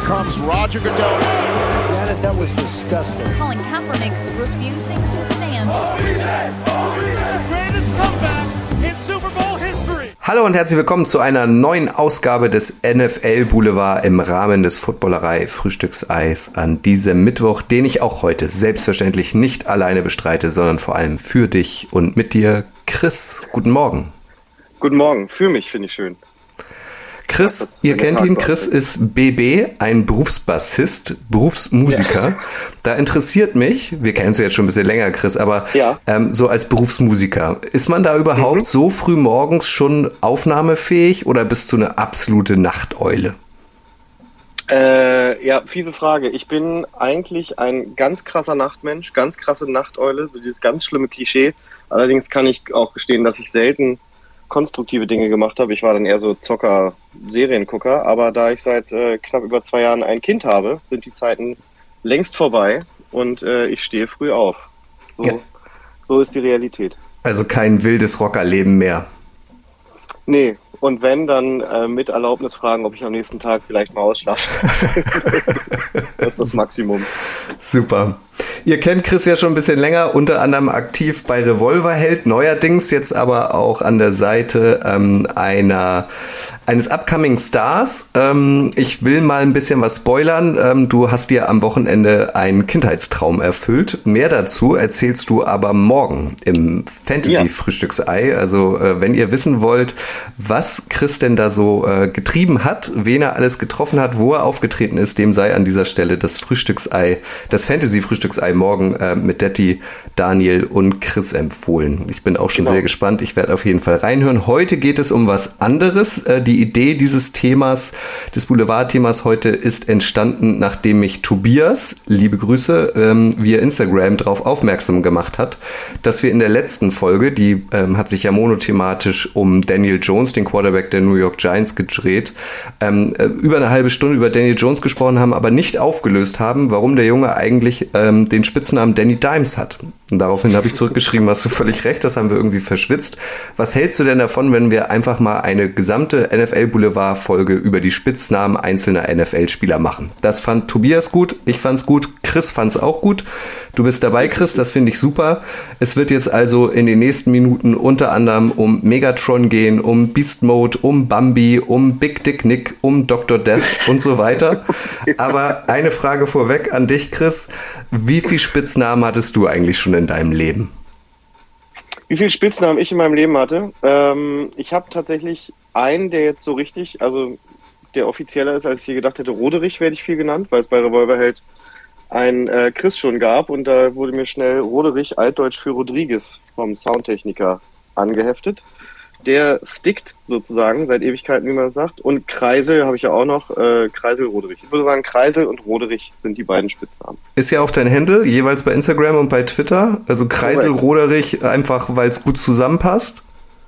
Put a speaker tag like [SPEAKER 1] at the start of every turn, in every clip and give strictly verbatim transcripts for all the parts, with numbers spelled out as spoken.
[SPEAKER 1] comes Roger Goodell.
[SPEAKER 2] Janet, that was disgusting.
[SPEAKER 3] Colin Kaepernick refusing to stand.
[SPEAKER 1] Greatest comeback in Super Bowl history.
[SPEAKER 4] Hallo und herzlich willkommen zu einer neuen Ausgabe des N F L Boulevard im Rahmen des Footballerei Frühstückseis an diesem Mittwoch, den ich auch heute selbstverständlich nicht alleine bestreite, sondern vor allem für dich und mit dir, Chris. Guten Morgen.
[SPEAKER 5] Guten Morgen, für mich finde ich schön.
[SPEAKER 4] Chris, ihr kennt ihn, Chris ist B B, ein Berufsbassist, Berufsmusiker. Ja. Da interessiert mich, wir kennen uns ja jetzt schon ein bisschen länger, Chris, aber ja. ähm, so als Berufsmusiker, ist man da überhaupt mhm. so früh morgens schon aufnahmefähig oder bist du eine absolute Nachteule?
[SPEAKER 5] Äh, ja, fiese Frage. Ich bin eigentlich ein ganz krasser Nachtmensch, ganz krasse Nachteule, so dieses ganz schlimme Klischee. Allerdings kann ich auch gestehen, dass ich selten konstruktive Dinge gemacht habe. Ich war dann eher so Zocker, Seriengucker, aber da ich seit äh, knapp über zwei Jahren ein Kind habe, sind die Zeiten längst vorbei und äh, ich stehe früh auf. So, ja. so ist die Realität.
[SPEAKER 4] Also kein wildes Rockerleben mehr.
[SPEAKER 5] Nee, und wenn, dann äh, mit Erlaubnis fragen, ob ich am nächsten Tag vielleicht mal ausschlafe. Das ist das Maximum.
[SPEAKER 4] Super. Ihr kennt Chris ja schon ein bisschen länger, unter anderem aktiv bei Revolverheld, neuerdings jetzt aber auch an der Seite ähm, einer eines upcoming Stars. Ähm, ich will mal ein bisschen was spoilern. Ähm, du hast dir am Wochenende einen Kindheitstraum erfüllt. Mehr dazu erzählst du aber morgen im Fantasy-Frühstücksei. Also äh, wenn ihr wissen wollt, was Chris denn da so äh, getrieben hat, wen er alles getroffen hat, wo er aufgetreten ist, dem sei an dieser Stelle das Frühstücksei, das Fantasy-Frühstücksei morgen äh, mit Detti, Daniel und Chris empfohlen. Ich bin auch schon genau. sehr gespannt. Ich werde auf jeden Fall reinhören. Heute geht es um was anderes. Äh, die Idee dieses Themas, des Boulevard-Themas heute ist entstanden, nachdem mich Tobias, liebe Grüße, ähm, via Instagram darauf aufmerksam gemacht hat, dass wir in der letzten Folge, die ähm, hat sich ja monothematisch um Daniel Jones, den Quarterback der New York Giants, gedreht, ähm, äh, über eine halbe Stunde über Daniel Jones gesprochen haben, aber nicht aufgelöst haben, warum der Junge eigentlich ähm, den Spitznamen Danny Dimes hat. Und daraufhin habe ich zurückgeschrieben, hast du völlig recht, das haben wir irgendwie verschwitzt. Was hältst du denn davon, wenn wir einfach mal eine gesamte N F L-Boulevard-Folge über die Spitznamen einzelner N F L-Spieler machen? Das fand Tobias gut, ich fand's gut, Chris fand's auch gut. Du bist dabei, Chris, das finde ich super. Es wird jetzt also in den nächsten Minuten unter anderem um Megatron gehen, um Beast Mode, um Bambi, um Big Dick Nick, um Doktor Death und so weiter. Aber eine Frage vorweg an dich, Chris. Wie viele Spitznamen hattest du eigentlich schon in deinem Leben?
[SPEAKER 5] Wie viele Spitznamen ich in meinem Leben hatte? Ähm, ich habe tatsächlich einen, der jetzt so richtig, also der offizieller ist, als ich hier gedacht hätte. Roderich werde ich viel genannt, weil es bei Revolverheld ein äh, Chris schon gab und da wurde mir schnell Roderich, altdeutsch für Rodriguez, vom Soundtechniker angeheftet. Der stickt sozusagen seit Ewigkeiten, wie man das sagt. Und Kreisel habe ich ja auch noch, äh, Kreisel, Roderich. Ich würde sagen, Kreisel und Roderich sind die beiden Spitznamen.
[SPEAKER 4] Ist ja auch dein Handle, jeweils bei Instagram und bei Twitter. Also Kreisel, Correct. Roderich, einfach weil es gut zusammenpasst?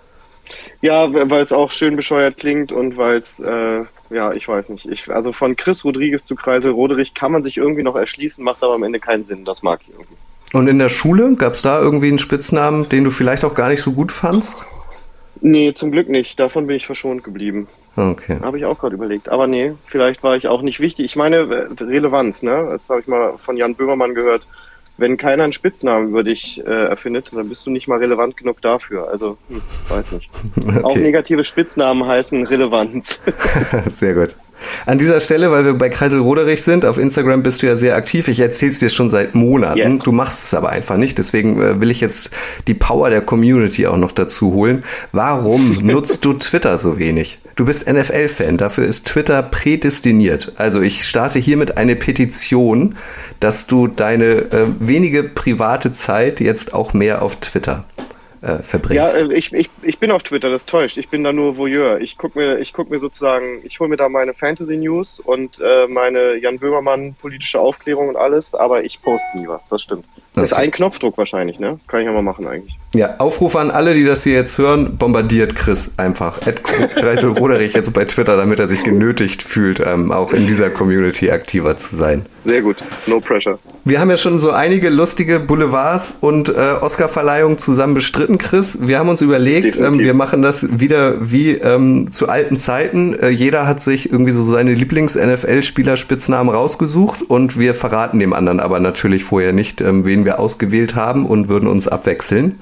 [SPEAKER 5] Ja, weil es auch schön bescheuert klingt und weil es, äh, ja, ich weiß nicht. Ich, also von Chris Rodriguez zu Kreisel Roderich kann man sich irgendwie noch erschließen, macht aber am Ende keinen Sinn. Das mag ich irgendwie. Und
[SPEAKER 4] in der Schule, gab es da irgendwie einen Spitznamen, den du vielleicht auch gar nicht so gut fandst?
[SPEAKER 5] Nee, zum Glück nicht. Davon bin ich verschont geblieben.
[SPEAKER 4] Okay.
[SPEAKER 5] Habe ich auch gerade überlegt. Aber nee, vielleicht war ich auch nicht wichtig. Ich meine, Relevanz, ne? Das habe ich mal von Jan Böhmermann gehört. Wenn keiner einen Spitznamen über dich äh, erfindet, dann bist du nicht mal relevant genug dafür. Also, hm, weiß nicht. Okay. Auch negative Spitznamen heißen Relevanz.
[SPEAKER 4] Sehr gut. An dieser Stelle, weil wir bei Kreisel Roderich sind, auf Instagram bist du ja sehr aktiv. Ich erzähl's dir schon seit Monaten. Yes. Du machst es aber einfach nicht. Deswegen äh, will ich jetzt die Power der Community auch noch dazu holen. Warum nutzt du Twitter so wenig? Du bist N F L-Fan. Dafür ist Twitter prädestiniert. Also ich starte hiermit eine Petition, dass du deine äh, wenige private Zeit jetzt auch mehr auf Twitter äh, verbringst.
[SPEAKER 5] Ja, ich, ich, ich bin auf Twitter, das täuscht. Ich bin da nur Voyeur. Ich gucke mir, ich guck mir sozusagen, ich hole mir da meine Fantasy-News und äh, meine Jan Böhmermann politische Aufklärung und alles, aber ich poste nie was, das stimmt. Das ist ein Knopfdruck wahrscheinlich, ne? Kann ich ja mal machen eigentlich.
[SPEAKER 4] Ja, Aufruf an alle, die das hier jetzt hören, bombardiert Chris einfach. Ed Kreisel Roderich jetzt bei Twitter, damit er sich genötigt fühlt, ähm, auch in dieser Community aktiver zu sein.
[SPEAKER 5] Sehr gut, no pressure.
[SPEAKER 4] Wir haben ja schon so einige lustige Boulevards und äh, Oscar-Verleihungen zusammen bestritten, Chris. Wir haben uns überlegt, ähm, wir machen das wieder wie ähm, zu alten Zeiten. Äh, jeder hat sich irgendwie so seine Lieblings-N F L-Spieler-Spitznamen rausgesucht und wir verraten dem anderen aber natürlich vorher nicht, ähm, wen wir ausgewählt haben und würden uns abwechseln.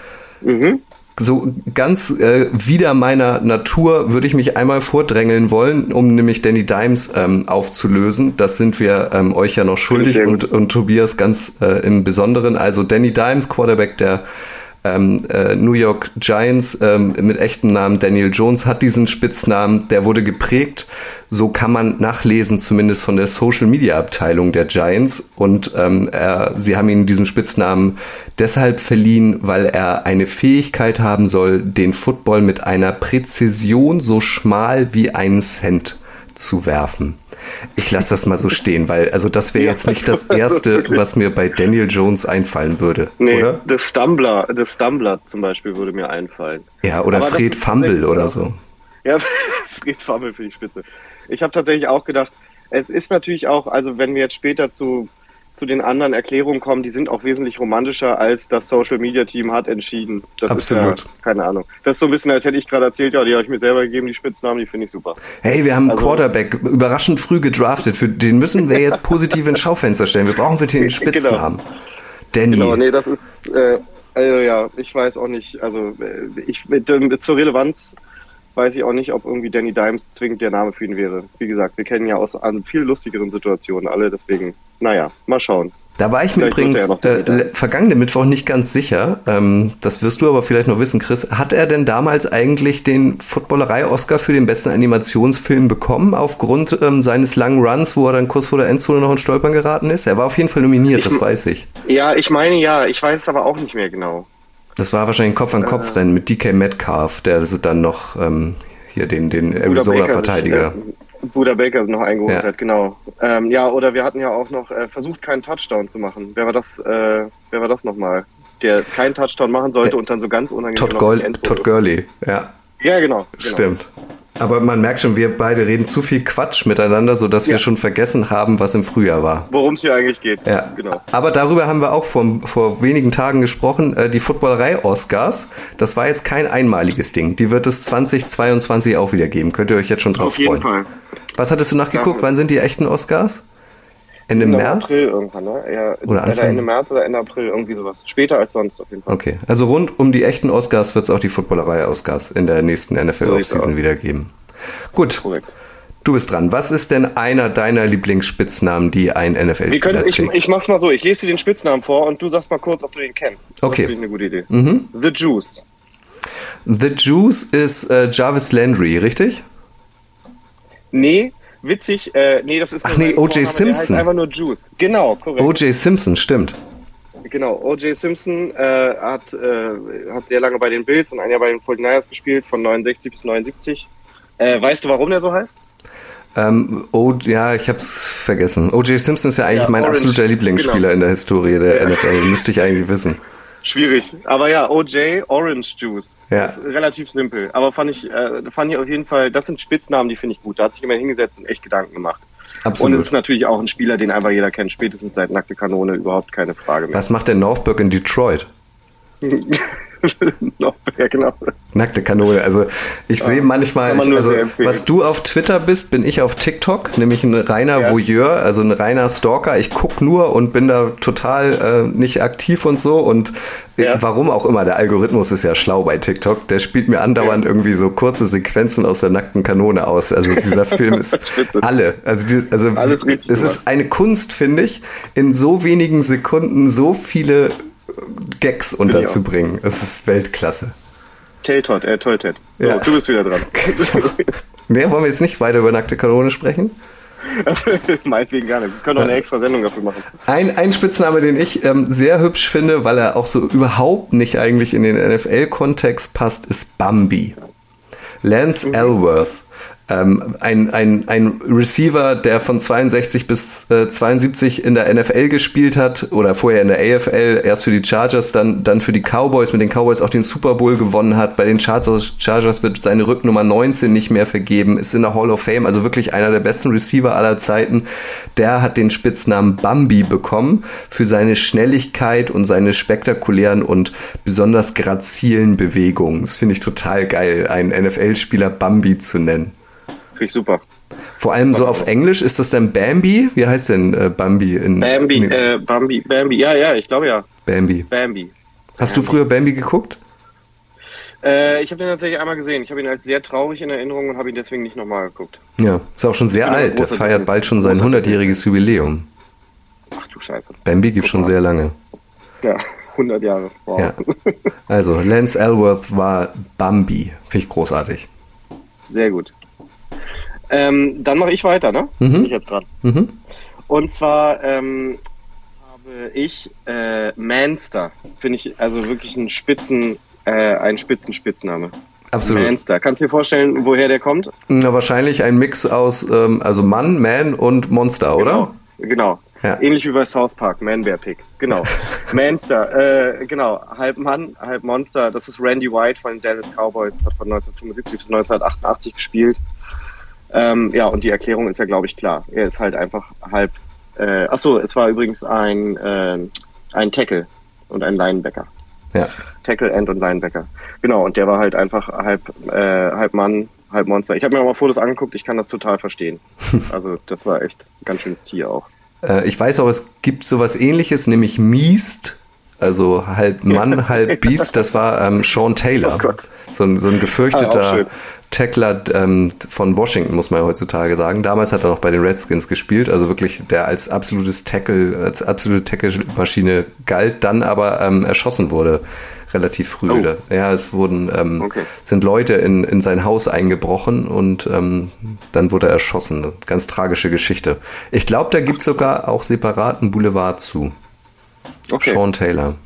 [SPEAKER 4] Mhm. So ganz äh, wider meiner Natur würde ich mich einmal vordrängeln wollen, um nämlich Danny Dimes ähm, aufzulösen. Das sind wir ähm, euch ja noch schuldig und, und Tobias ganz äh, im Besonderen. Also Danny Dimes, Quarterback der ähm, äh, New York Giants ähm, mit echtem Namen Daniel Jones, hat diesen Spitznamen. Der wurde geprägt, so kann man nachlesen, zumindest von der Social-Media-Abteilung der Giants. Und ähm, er, sie haben ihm diesen Spitznamen deshalb verliehen, weil er eine Fähigkeit haben soll, den Football mit einer Präzision so schmal wie einen Cent zu werfen. Ich lasse das mal so stehen, weil also das wäre jetzt nicht das Erste, was mir bei Daniel Jones einfallen würde, nee, oder?
[SPEAKER 5] Das Stumbler, das Stumbler zum Beispiel würde mir einfallen.
[SPEAKER 4] Ja, oder aber Fred Fumble oder so.
[SPEAKER 5] Ja, Fred Fumble finde ich spitze. Ich habe tatsächlich auch gedacht, es ist natürlich auch, also wenn wir jetzt später zu zu den anderen Erklärungen kommen, die sind auch wesentlich romantischer, als das Social-Media-Team hat entschieden. Das
[SPEAKER 4] Absolut.
[SPEAKER 5] Ist ja, keine Ahnung. Das ist so ein bisschen, als hätte ich gerade erzählt, ja, die habe ich mir selber gegeben, die Spitznamen, die finde ich super.
[SPEAKER 4] Hey, wir haben einen also, Quarterback überraschend früh gedraftet, für den müssen wir jetzt positiv ins Schaufenster stellen. Wir brauchen für den einen Spitznamen. Genau. Danny.
[SPEAKER 5] Genau, nee, das ist, äh, also ja, ich weiß auch nicht, also ich mit, mit zur Relevanz weiß ich auch nicht, ob irgendwie Danny Dimes zwingend der Name für ihn wäre. Wie gesagt, wir kennen ja aus an viel lustigeren Situationen alle, deswegen, naja, mal schauen.
[SPEAKER 4] Da war ich mir übrigens ja äh, vergangene Mittwoch nicht ganz sicher, ähm, das wirst du aber vielleicht noch wissen, Chris, hat er denn damals eigentlich den Footballerei-Oscar für den besten Animationsfilm bekommen, aufgrund ähm, seines langen Runs, wo er dann kurz vor der Endzone noch in Stolpern geraten ist? Er war auf jeden Fall nominiert, ich, das weiß ich.
[SPEAKER 5] Ja, ich meine ja, ich weiß es aber auch nicht mehr genau.
[SPEAKER 4] Das war wahrscheinlich ein Kopf-an-Kopf-Rennen mit D K Metcalf, der dann noch ähm, hier den, den Arizona-Verteidiger.
[SPEAKER 5] Buda Baker noch eingeholt ja. hat, genau. Ähm, ja, oder wir hatten ja auch noch äh, versucht, keinen Touchdown zu machen. Wer war das, äh, wer war das nochmal? Der keinen Touchdown machen sollte äh, und dann so ganz unangenehm
[SPEAKER 4] Todd, Gol- Todd Gurley, ja.
[SPEAKER 5] Ja, genau, genau.
[SPEAKER 4] Stimmt. Aber man merkt schon, wir beide reden zu viel Quatsch miteinander, sodass ja. wir schon vergessen haben, was im Frühjahr war.
[SPEAKER 5] Worum es hier eigentlich geht.
[SPEAKER 4] Ja, genau. Aber darüber haben wir auch vor, vor wenigen Tagen gesprochen. Die Footballerei-Oscars, das war jetzt kein einmaliges Ding. Die wird es zwanzig zweiundzwanzig auch wieder geben. Könnt ihr euch jetzt schon drauf freuen. Auf jeden Fall. Was hattest du nachgeguckt? Ja. Wann sind die echten Oscars? Ende
[SPEAKER 5] Ende
[SPEAKER 4] März?
[SPEAKER 5] April irgendwann, ne? Ja,
[SPEAKER 4] oder Anfang?
[SPEAKER 5] Ende März oder Ende April, irgendwie sowas. Später als sonst auf jeden Fall.
[SPEAKER 4] Okay, also rund um die echten Oscars wird es auch die Footballerei-Oscars in der nächsten N F L-Offseason wieder geben. Gut, korrekt. Du bist dran. Was ist denn einer deiner Lieblingsspitznamen, die ein N F L-Spieler trägt?
[SPEAKER 5] Ich, ich mach's mal so, ich lese dir den Spitznamen vor und du sagst mal kurz, ob du den kennst.
[SPEAKER 4] Okay.
[SPEAKER 5] Das finde ich eine gute Idee.
[SPEAKER 4] Mhm.
[SPEAKER 5] The Juice.
[SPEAKER 4] The Juice ist äh, Jarvis Landry, richtig?
[SPEAKER 5] Nee, witzig, äh, nee, das ist...
[SPEAKER 4] Ach nee, O J Simpson. Der heißt
[SPEAKER 5] einfach nur Juice. Genau, korrekt.
[SPEAKER 4] O J Simpson, stimmt.
[SPEAKER 5] Genau, O J Simpson äh, hat, äh, hat sehr lange bei den Bills und ein Jahr bei den forty-niners gespielt, von neunundsechzig bis neunundsiebzig. Äh, weißt du, warum der so heißt?
[SPEAKER 4] Ähm, oh, ja, ich hab's vergessen. O J Simpson ist ja eigentlich ja, mein Orange, absoluter Lieblingsspieler genau. in der Historie der ja. N F L. Müsste ich eigentlich wissen.
[SPEAKER 5] Schwierig. Aber ja, O J Orange Juice.
[SPEAKER 4] Ja.
[SPEAKER 5] Das ist relativ simpel. Aber fand ich, äh, fand ich auf jeden Fall, das sind Spitznamen, die finde ich gut. Da hat sich jemand hingesetzt und echt Gedanken gemacht.
[SPEAKER 4] Absolut.
[SPEAKER 5] Und es ist natürlich auch ein Spieler, den einfach jeder kennt, spätestens seit Nackte Kanone, überhaupt keine Frage mehr.
[SPEAKER 4] Was macht der Northburg in Detroit?
[SPEAKER 5] Ja, genau.
[SPEAKER 4] Nackte Kanone. Also ich ja, sehe manchmal, ich, also was du auf Twitter bist, bin ich auf TikTok, nämlich ein reiner ja. Voyeur, also ein reiner Stalker. Ich gucke nur und bin da total äh, nicht aktiv und so und ja. warum auch immer, der Algorithmus ist ja schlau bei TikTok, der spielt mir andauernd ja. irgendwie so kurze Sequenzen aus der nackten Kanone aus. Also dieser Film ist alle. Also, die, also es gemacht. Ist eine Kunst, finde ich, in so wenigen Sekunden so viele Gags unterzubringen. Es ist Weltklasse.
[SPEAKER 5] Teltot, äh, Toltet. So, ja. Du bist wieder dran.
[SPEAKER 4] Ne, wollen wir jetzt nicht weiter über nackte Kanone sprechen?
[SPEAKER 5] Meinetwegen gar nicht. Wir können auch eine extra Sendung dafür machen.
[SPEAKER 4] Ein, ein Spitzname, den ich ähm, sehr hübsch finde, weil er auch so überhaupt nicht eigentlich in den N F L-Kontext passt, ist Bambi. Lance mhm. Alworth. Ähm, ein, ein, ein Receiver, der von zweiundsechzig bis äh, zweiundsiebzig in der N F L gespielt hat oder vorher in der A F L, erst für die Chargers, dann, dann für die Cowboys, mit den Cowboys auch den Super Bowl gewonnen hat. Bei den Chargers, Chargers wird seine Rücknummer neunzehn nicht mehr vergeben, ist in der Hall of Fame, also wirklich einer der besten Receiver aller Zeiten. Der hat den Spitznamen Bambi bekommen für seine Schnelligkeit und seine spektakulären und besonders grazilen Bewegungen. Das finde ich total geil, einen N F L-Spieler Bambi zu nennen.
[SPEAKER 5] Finde ich super.
[SPEAKER 4] Vor allem so auf Englisch, ist das denn Bambi? Wie heißt denn äh, Bambi? In,
[SPEAKER 5] Bambi,
[SPEAKER 4] in
[SPEAKER 5] äh, Bambi, Bambi, ja, ja, ich glaube ja.
[SPEAKER 4] Bambi.
[SPEAKER 5] Bambi.
[SPEAKER 4] Hast du früher Bambi geguckt?
[SPEAKER 5] Äh, ich habe den tatsächlich einmal gesehen. Ich habe ihn als sehr traurig in Erinnerung und habe ihn deswegen nicht nochmal geguckt.
[SPEAKER 4] Ja, ist auch schon sehr
[SPEAKER 5] Ja,
[SPEAKER 4] alt. Der
[SPEAKER 5] großer
[SPEAKER 4] feiert
[SPEAKER 5] Typ.
[SPEAKER 4] bald schon sein
[SPEAKER 5] Großer
[SPEAKER 4] hundertjähriges Jubiläum.
[SPEAKER 5] Ach du Scheiße.
[SPEAKER 4] Bambi gibt schon sehr lange.
[SPEAKER 5] Ja, hundert Jahre. Wow.
[SPEAKER 4] Ja. Also, Lance Ellsworth war Bambi. Finde ich großartig.
[SPEAKER 5] Sehr gut. Ähm, dann mache ich weiter, ne?
[SPEAKER 4] Mhm.
[SPEAKER 5] Bin ich jetzt dran.
[SPEAKER 4] Mhm.
[SPEAKER 5] Und zwar ähm, habe ich äh, Manster. Finde ich also wirklich ein Spitzen, äh, ein Spitzenspitzname.
[SPEAKER 4] Absolut.
[SPEAKER 5] Manster. Kannst du dir vorstellen, woher der kommt?
[SPEAKER 4] Na, wahrscheinlich ein Mix aus, ähm, also Mann, Man und Monster, oder?
[SPEAKER 5] Genau. genau.
[SPEAKER 4] Ja.
[SPEAKER 5] Ähnlich wie bei South Park, Man Bear Pig. Genau. Manster, äh, genau. Halb Mann, halb Monster. Das ist Randy White von den Dallas Cowboys. Hat von neunzehnhundertfünfundsiebzig bis neunzehnhundertachtundachtzig gespielt. Ähm, ja, und die Erklärung ist ja, glaube ich, klar. Er ist halt einfach halb. Äh, achso, es war übrigens ein, äh, ein Tackle und ein Linebacker.
[SPEAKER 4] Ja.
[SPEAKER 5] Tackle, End und Linebacker. Genau, und der war halt einfach halb, äh, halb Mann, halb Monster. Ich habe mir auch mal Fotos angeguckt, ich kann das total verstehen. Also, das war echt ein ganz schönes Tier auch.
[SPEAKER 4] Äh, ich weiß auch, es gibt sowas Ähnliches, nämlich Miest. Also halb Mann, halb Biest. Das war ähm, Sean Taylor.
[SPEAKER 5] Oh Gott.
[SPEAKER 4] So ein, so ein
[SPEAKER 5] Ah, auch
[SPEAKER 4] gefürchteter
[SPEAKER 5] schön.
[SPEAKER 4] Tackler ähm, von Washington, muss man ja heutzutage sagen. Damals hat er noch bei den Redskins gespielt, also wirklich der als absolutes Tackle, als absolute Tackle-Maschine galt, dann aber ähm, erschossen wurde, relativ früh.
[SPEAKER 5] Oh.
[SPEAKER 4] Ja, es wurden ähm,
[SPEAKER 5] Okay.
[SPEAKER 4] sind Leute in, in sein Haus eingebrochen und ähm, dann wurde er erschossen. Ganz tragische Geschichte. Ich glaube, da gibt es sogar auch separaten Boulevard zu.
[SPEAKER 5] Okay.
[SPEAKER 4] Sean Taylor.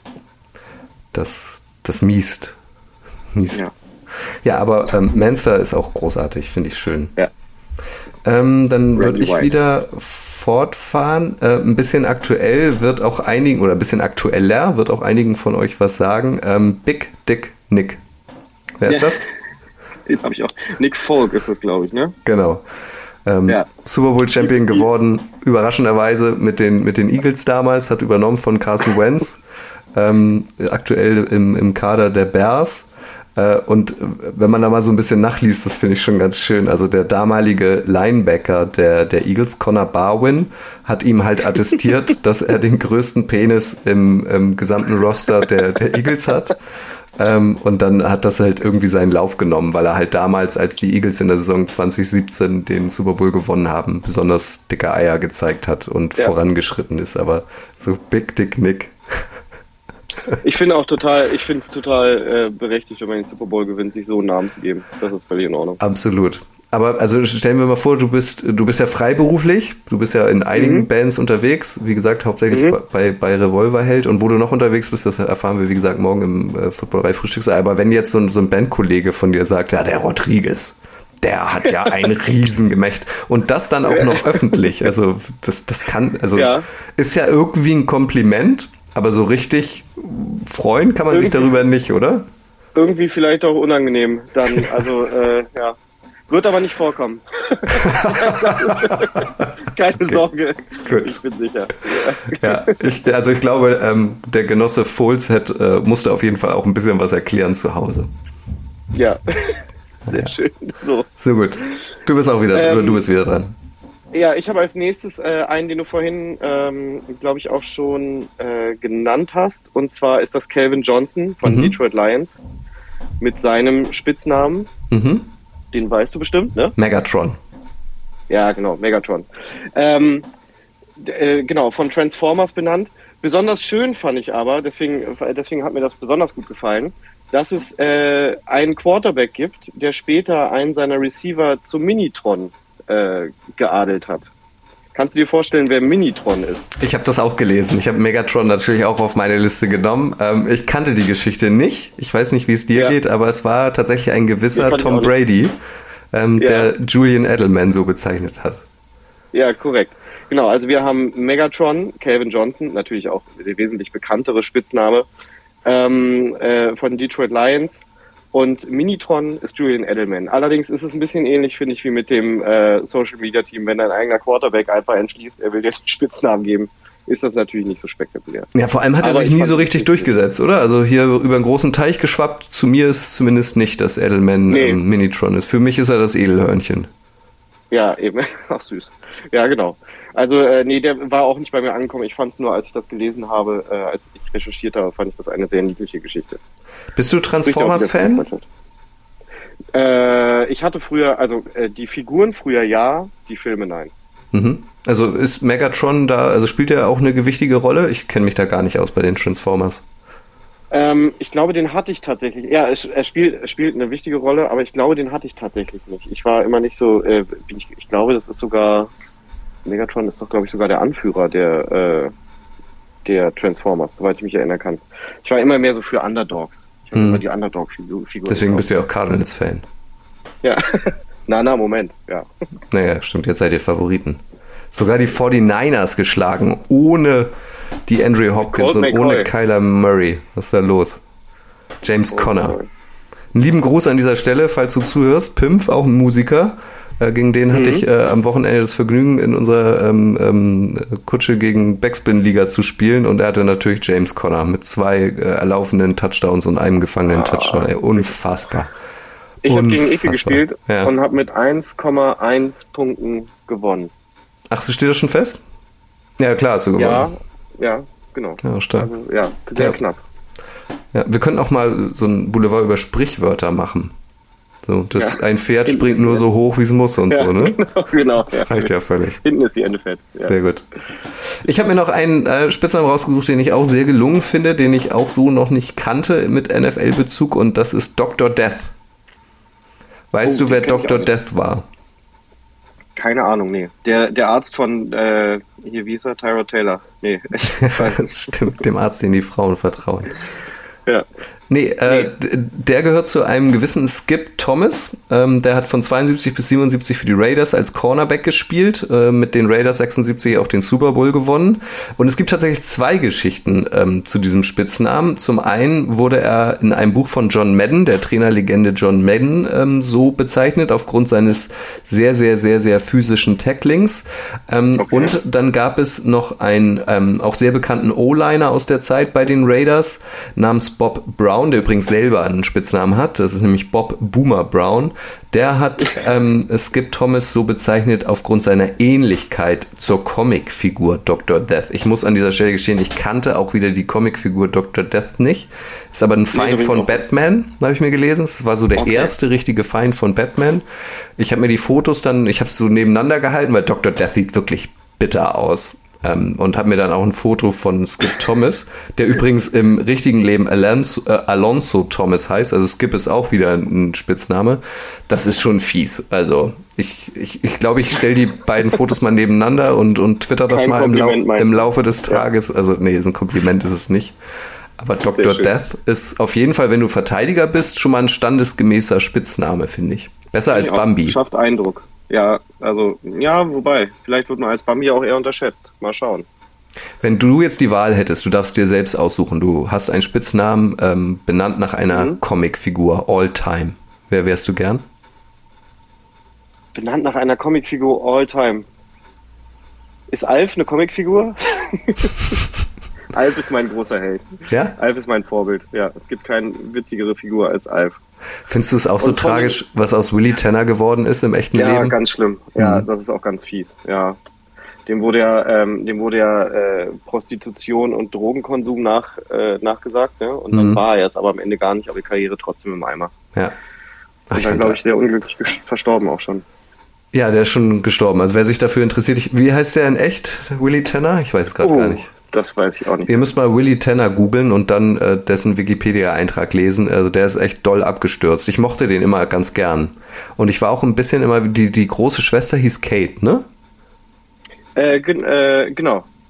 [SPEAKER 4] Das, das Miest. Miest.
[SPEAKER 5] Ja.
[SPEAKER 4] Ja, aber ähm, Manster ist auch großartig, finde ich schön.
[SPEAKER 5] Ja.
[SPEAKER 4] Ähm, dann würde
[SPEAKER 5] Randy
[SPEAKER 4] ich
[SPEAKER 5] White.
[SPEAKER 4] wieder fortfahren. Äh, ein bisschen aktuell wird auch einigen, oder ein bisschen aktueller wird auch einigen von euch was sagen. Ähm, Big Dick Nick. Wer ist
[SPEAKER 5] Ja.
[SPEAKER 4] das?
[SPEAKER 5] Den habe ich auch. Nick Folk ist das, glaube ich, ne?
[SPEAKER 4] Genau. Ähm,
[SPEAKER 5] Ja.
[SPEAKER 4] Super Bowl Champion geworden, überraschenderweise mit den, mit den Eagles damals, hat übernommen von Carson Wentz, ähm, aktuell im, im Kader der Bears. Äh, und wenn man da mal so ein bisschen nachliest, das finde ich schon ganz schön. Also der damalige Linebacker der, der Eagles, Connor Barwin, hat ihm halt attestiert, dass er den größten Penis im, im gesamten Roster der, der Eagles hat. Ähm, und dann hat das halt irgendwie seinen Lauf genommen, weil er halt damals, als die Eagles in der Saison zwanzig siebzehn den Super Bowl gewonnen haben, besonders dicke Eier gezeigt hat und
[SPEAKER 5] Ja.
[SPEAKER 4] vorangeschritten ist. Aber so Big Dick Nick.
[SPEAKER 5] Ich finde auch total, ich finde es total äh, berechtigt, wenn man den Super Bowl gewinnt, sich so einen Namen zu geben. Das ist völlig in Ordnung.
[SPEAKER 4] Absolut. Aber also stellen wir mal vor, du bist du bist ja freiberuflich, du bist ja in einigen
[SPEAKER 5] Mhm.
[SPEAKER 4] Bands unterwegs, wie gesagt, hauptsächlich
[SPEAKER 5] Mhm.
[SPEAKER 4] bei, bei Revolverheld, und wo du noch unterwegs bist, das erfahren wir, wie gesagt, morgen im äh, Footballerei-Frühstücksei. Aber wenn jetzt so ein, so ein Bandkollege von dir sagt, ja, der Rodriguez, der hat ja ein Riesengemächt, und das dann auch noch öffentlich, also das, das kann, also
[SPEAKER 5] Ja.
[SPEAKER 4] ist ja irgendwie ein Kompliment, aber so richtig freuen kann man sich
[SPEAKER 5] Irgendwie.
[SPEAKER 4] darüber nicht, oder?
[SPEAKER 5] Irgendwie vielleicht auch unangenehm dann, also äh, ja. Wird aber nicht vorkommen. Keine
[SPEAKER 4] Okay.
[SPEAKER 5] Sorge.
[SPEAKER 4] Gut.
[SPEAKER 5] Ich bin sicher.
[SPEAKER 4] Ja, ich, also ich glaube, ähm, der Genosse Folshead äh, musste auf jeden Fall auch ein bisschen was erklären zu Hause.
[SPEAKER 5] Ja. Sehr
[SPEAKER 4] Ja.
[SPEAKER 5] schön. So.
[SPEAKER 4] So gut. Du bist auch wieder,
[SPEAKER 5] Ähm,
[SPEAKER 4] oder du bist wieder dran.
[SPEAKER 5] Ja, ich habe als nächstes äh, einen, den du vorhin, ähm, glaube ich, auch schon äh, genannt hast. Und zwar ist das Calvin Johnson von
[SPEAKER 4] Mhm.
[SPEAKER 5] Detroit Lions mit seinem Spitznamen.
[SPEAKER 4] Mhm.
[SPEAKER 5] Den weißt du bestimmt, ne?
[SPEAKER 4] Megatron.
[SPEAKER 5] Ja, genau, Megatron. Ähm, d- äh, genau, von Transformers benannt. Besonders schön fand ich aber, deswegen, deswegen hat mir das besonders gut gefallen, dass es äh, einen Quarterback gibt, der später einen seiner Receiver zum Minitron äh, geadelt hat. Kannst du dir vorstellen, wer Minitron ist?
[SPEAKER 4] Ich habe das auch gelesen. Ich habe Megatron natürlich auch auf meine Liste genommen. Ähm, ich kannte die Geschichte nicht. Ich weiß nicht, wie es dir
[SPEAKER 5] Ja.
[SPEAKER 4] geht, aber es war tatsächlich ein
[SPEAKER 5] Ja,
[SPEAKER 4] gewisser
[SPEAKER 5] fand ich
[SPEAKER 4] Tom
[SPEAKER 5] auch nicht.
[SPEAKER 4] Brady, ähm,
[SPEAKER 5] Ja.
[SPEAKER 4] der Julian Edelman so bezeichnet hat.
[SPEAKER 5] Ja, korrekt. Genau, also wir haben Megatron, Calvin Johnson, natürlich auch der wesentlich bekanntere Spitzname ähm, äh, von Detroit Lions. Und Minitron ist Julian Edelman. Allerdings ist es ein bisschen ähnlich, finde ich, wie mit dem äh, Social-Media-Team. Wenn dein eigener Quarterback einfach entschließt, er will dir den Spitznamen geben, ist das natürlich nicht so spektakulär.
[SPEAKER 4] Ja, vor allem hat er
[SPEAKER 5] Aber
[SPEAKER 4] sich
[SPEAKER 5] ich
[SPEAKER 4] nie
[SPEAKER 5] fand
[SPEAKER 4] so
[SPEAKER 5] es
[SPEAKER 4] richtig
[SPEAKER 5] nicht
[SPEAKER 4] durchgesetzt, oder? Also hier über einen großen Teich geschwappt. Zu mir ist es zumindest nicht, dass Edelman
[SPEAKER 5] Nee.
[SPEAKER 4] ähm, Minitron ist. Für mich ist er das Edelhörnchen.
[SPEAKER 5] Ja, eben. Ach, süß. Ja, genau. Also, äh, nee, der war auch nicht bei mir angekommen. Ich fand es nur, als ich das gelesen habe, äh, als ich recherchiert habe, fand ich das eine sehr niedliche Geschichte.
[SPEAKER 4] Bist du Transformers-Fan?
[SPEAKER 5] Äh, ich hatte früher, also äh, die Figuren früher ja, die Filme nein.
[SPEAKER 4] Mhm. Also ist Megatron da, also spielt er auch eine gewichtige Rolle? Ich kenne mich da gar nicht aus bei den Transformers.
[SPEAKER 5] Ähm, ich glaube, den hatte ich tatsächlich. Ja, er, er, spielt, er spielt eine wichtige Rolle, aber ich glaube, den hatte ich tatsächlich nicht. Ich war immer nicht so, äh, bin ich, ich glaube, das ist sogar, Megatron ist doch, glaube ich, sogar der Anführer der, äh, der Transformers, soweit ich mich erinnern kann. Ich war immer mehr so für Underdogs. Ich habe
[SPEAKER 4] Mhm.
[SPEAKER 5] immer die Underdog-Figur.
[SPEAKER 4] Deswegen bist du ja auch Cardinals-Fan.
[SPEAKER 5] Ja, na, na, Moment, ja.
[SPEAKER 4] Naja, stimmt, jetzt seid ihr Favoriten. Sogar die forty-niners geschlagen, ohne die Andrew Hopkins
[SPEAKER 5] Colt
[SPEAKER 4] und
[SPEAKER 5] McCoy.
[SPEAKER 4] ohne Kyler Murray. Was ist da los? James Conner.
[SPEAKER 5] Oh,
[SPEAKER 4] Einen lieben Gruß an dieser Stelle, falls du zuhörst. Pimpf, auch ein Musiker. Äh, gegen den hatte
[SPEAKER 5] Mhm.
[SPEAKER 4] ich äh, am Wochenende das Vergnügen, in unserer ähm, ähm, Kutsche gegen Backspin-Liga zu spielen. Und er hatte natürlich James Conner mit zwei äh, erlaufenden Touchdowns und einem gefangenen
[SPEAKER 5] Ah,
[SPEAKER 4] Touchdown. Ey, unfassbar.
[SPEAKER 5] Ich habe gegen Icke
[SPEAKER 4] Unfassbar.
[SPEAKER 5] gespielt
[SPEAKER 4] Ja.
[SPEAKER 5] und habe mit eins Komma eins Punkten gewonnen.
[SPEAKER 4] Ach, so steht das schon fest? Ja, klar, hast du gewonnen.
[SPEAKER 5] Ja, ja, genau.
[SPEAKER 4] Ja, stark.
[SPEAKER 5] Also, ja, sehr
[SPEAKER 4] Ja.
[SPEAKER 5] knapp.
[SPEAKER 4] Ja, wir könnten auch mal so ein Boulevard über Sprichwörter machen. So, das
[SPEAKER 5] Ja.
[SPEAKER 4] ein Pferd
[SPEAKER 5] Hinten
[SPEAKER 4] springt
[SPEAKER 5] ist
[SPEAKER 4] nur
[SPEAKER 5] die-
[SPEAKER 4] so hoch, wie es muss und
[SPEAKER 5] Ja,
[SPEAKER 4] so, ne?
[SPEAKER 5] genau, genau.
[SPEAKER 4] Das
[SPEAKER 5] Ja.
[SPEAKER 4] reicht ja völlig.
[SPEAKER 5] Hinten ist die Ende fett. Ja.
[SPEAKER 4] Sehr gut. Ich habe mir noch einen äh, Spitznamen rausgesucht, den ich auch sehr gelungen finde, den ich auch so noch nicht kannte mit N F L-Bezug, und das ist Doktor Death. Weißt
[SPEAKER 5] Oh,
[SPEAKER 4] du, wer
[SPEAKER 5] den kenn ich
[SPEAKER 4] Doktor
[SPEAKER 5] auch nicht.
[SPEAKER 4] Death war?
[SPEAKER 5] Keine Ahnung, nee. Der, der Arzt von, äh, hier, wie ist er? Tyrod Taylor. Nee, ich weiß nicht.
[SPEAKER 4] Stimmt, dem Arzt, den die Frauen vertrauen.
[SPEAKER 5] Ja.
[SPEAKER 4] Nee, äh, d- der gehört zu einem gewissen Skip Thomas. Ähm, der hat von zweiundsiebzig bis siebenundsiebzig für die Raiders als Cornerback gespielt, äh, mit den Raiders sechsundsiebzig auch den Super Bowl gewonnen. Und es gibt tatsächlich zwei Geschichten ähm, zu diesem Spitznamen. Zum einen wurde er in einem Buch von John Madden, der Trainerlegende John Madden, ähm, so bezeichnet, aufgrund seines sehr, sehr, sehr, sehr physischen Tacklings. Ähm,
[SPEAKER 5] Okay.
[SPEAKER 4] Und dann gab es noch einen ähm, auch sehr bekannten O-Liner aus der Zeit bei den Raiders namens Bob Brown, der übrigens selber einen Spitznamen hat. Das ist nämlich Bob Boomer Brown. Der hat ähm, Skip Thomas so bezeichnet aufgrund seiner Ähnlichkeit zur Comicfigur Doktor Death. Ich muss an dieser Stelle gestehen, ich kannte auch wieder die Comicfigur Doktor Death nicht. Ist aber ein Feind
[SPEAKER 5] bin ich
[SPEAKER 4] von
[SPEAKER 5] auch
[SPEAKER 4] Batman, habe ich mir gelesen. Es war so der
[SPEAKER 5] Okay.
[SPEAKER 4] erste richtige Feind von Batman. Ich habe mir die Fotos dann, ich habe es so nebeneinander gehalten, weil Doktor Death sieht wirklich bitter aus. Ähm, und habe mir dann auch ein Foto von Skip Thomas, der übrigens im richtigen Leben Alonso, äh, Alonso Thomas heißt. Also Skip ist auch wieder ein Spitzname. Das ist schon fies. Also ich ich, ich, glaube, ich stelle die beiden Fotos mal nebeneinander und, und twitter das
[SPEAKER 5] Kein
[SPEAKER 4] mal im, Lau
[SPEAKER 5] Kompliment, meinst
[SPEAKER 4] im
[SPEAKER 5] du?
[SPEAKER 4] Laufe des Tages. Also nee, so ein Kompliment ist es nicht. Aber Doktor
[SPEAKER 5] Sehr schön.
[SPEAKER 4] Death ist auf jeden Fall, wenn du Verteidiger bist, schon mal ein standesgemäßer Spitzname, finde ich. Besser als
[SPEAKER 5] Ja,
[SPEAKER 4] Bambi.
[SPEAKER 5] Schafft Eindruck. Ja, also, ja, wobei, vielleicht wird man als Bambi auch eher unterschätzt. Mal schauen.
[SPEAKER 4] Wenn du jetzt die Wahl hättest, du darfst dir selbst aussuchen, du hast einen Spitznamen ähm, benannt nach einer
[SPEAKER 5] Mhm.
[SPEAKER 4] Comicfigur, all time. Wer wärst du gern?
[SPEAKER 5] Benannt nach einer Comicfigur all time. Ist Alf eine Comicfigur? Alf ist mein großer Held.
[SPEAKER 4] Ja?
[SPEAKER 5] Alf ist mein Vorbild. Ja, es gibt keine witzigere Figur als Alf.
[SPEAKER 4] Findest du es auch so
[SPEAKER 5] Und Tommy-
[SPEAKER 4] tragisch, was aus Willy Tanner geworden ist im echten
[SPEAKER 5] Ja,
[SPEAKER 4] Leben?
[SPEAKER 5] ganz schlimm. Ja,
[SPEAKER 4] Mhm.
[SPEAKER 5] das ist auch ganz fies. Ja, dem wurde ja, ähm, dem wurde ja äh, Prostitution und Drogenkonsum nach, äh, nachgesagt, ne? Und dann
[SPEAKER 4] Mhm.
[SPEAKER 5] war er es aber am Ende gar nicht, aber die Karriere trotzdem im Eimer.
[SPEAKER 4] Ja. Ach,
[SPEAKER 5] Und
[SPEAKER 4] ich
[SPEAKER 5] dann,
[SPEAKER 4] find-
[SPEAKER 5] glaube ich, sehr unglücklich ges- verstorben auch schon.
[SPEAKER 4] ja, der ist schon gestorben. Also wer sich dafür interessiert, ich, wie heißt der in echt? Willy Tanner? Ich weiß es gerade
[SPEAKER 5] Oh,
[SPEAKER 4] gar nicht.
[SPEAKER 5] Das weiß ich auch nicht.
[SPEAKER 4] Ihr müsst mal Willy Tanner googeln und dann äh, dessen Wikipedia-Eintrag lesen. Also der ist echt doll abgestürzt. Ich mochte den immer ganz gern. Und ich war auch ein bisschen immer, die, die große Schwester hieß Kate, ne?
[SPEAKER 5] Äh, gen äh, genau.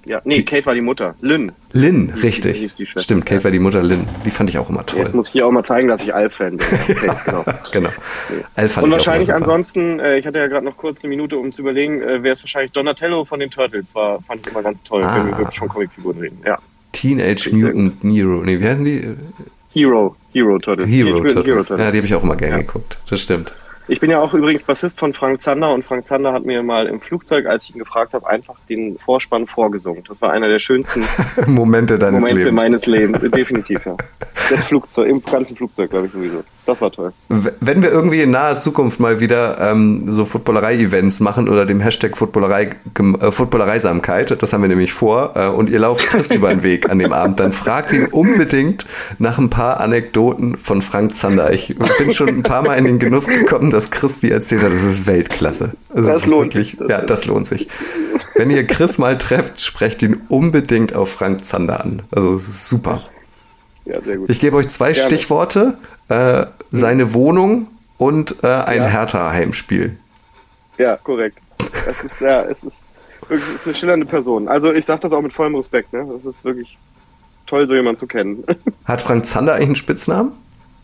[SPEAKER 5] Ja, nee, Kate war die Mutter. Lynn.
[SPEAKER 4] Lynn,
[SPEAKER 5] Die-
[SPEAKER 4] richtig.
[SPEAKER 5] die hieß die Schwester.
[SPEAKER 4] Stimmt, Kate
[SPEAKER 5] Ja.
[SPEAKER 4] war die Mutter Lynn. Die fand ich auch immer toll.
[SPEAKER 5] Jetzt muss ich hier auch mal zeigen, dass ich Alf-Fan bin. Okay, genau.
[SPEAKER 4] Genau. Al fand
[SPEAKER 5] Und
[SPEAKER 4] ich auch
[SPEAKER 5] wahrscheinlich
[SPEAKER 4] immer super.
[SPEAKER 5] ansonsten, äh, ich hatte ja gerade noch kurz eine Minute, um zu überlegen, äh, wäre es wahrscheinlich Donatello von den Turtles. War, fand ich immer ganz toll,
[SPEAKER 4] Ah.
[SPEAKER 5] wenn wir wirklich von Comicfiguren reden. Ja.
[SPEAKER 4] Teenage
[SPEAKER 5] Sehr
[SPEAKER 4] Mutant Nero. Nee, wie heißen die?
[SPEAKER 5] Hero. Hero Turtles.
[SPEAKER 4] Hero
[SPEAKER 5] Teenage Mutant
[SPEAKER 4] Turtles.
[SPEAKER 5] Hero
[SPEAKER 4] Ja, die habe ich auch immer gerne
[SPEAKER 5] Ja.
[SPEAKER 4] geguckt. Das stimmt.
[SPEAKER 5] Ich bin ja auch übrigens Bassist von Frank Zander und Frank Zander hat mir mal im Flugzeug, als ich ihn gefragt habe, einfach den Vorspann vorgesungen. Das war einer der schönsten
[SPEAKER 4] Momente deines
[SPEAKER 5] Momente
[SPEAKER 4] Lebens.
[SPEAKER 5] meines Lebens. Definitiv, ja. Das Flugzeug, im ganzen Flugzeug, glaube ich, sowieso. Das war toll.
[SPEAKER 4] W- Wenn wir irgendwie in naher Zukunft mal wieder ähm, so Footballerei-Events machen oder dem Hashtag Footballerei, gem- äh, Footballereisamkeit, das haben wir nämlich vor, äh, und ihr lauft Chris über den Weg an dem Abend, dann fragt ihn unbedingt nach ein paar Anekdoten von Frank Zander. Ich bin schon ein paar Mal in den Genuss gekommen, dass Chris die erzählt hat. Das ist Weltklasse. Das,
[SPEAKER 5] Das
[SPEAKER 4] ist
[SPEAKER 5] lohnt
[SPEAKER 4] wirklich,
[SPEAKER 5] sich.
[SPEAKER 4] ja, das lohnt sich. Wenn ihr Chris mal trefft, sprecht ihn unbedingt auf Frank Zander an. Also es ist super.
[SPEAKER 5] Ja, sehr gut.
[SPEAKER 4] Ich gebe euch zwei
[SPEAKER 5] Gerne.
[SPEAKER 4] Stichworte. Äh, seine Wohnung und äh, ein
[SPEAKER 5] Ja.
[SPEAKER 4] Hertha-Heimspiel.
[SPEAKER 5] Ja, korrekt. Es ist, ja, es ist wirklich es ist eine schillernde Person. Also ich sage das auch mit vollem Respekt. Ne? Es ist wirklich toll, so jemanden zu kennen.
[SPEAKER 4] Hat Frank Zander eigentlich einen Spitznamen?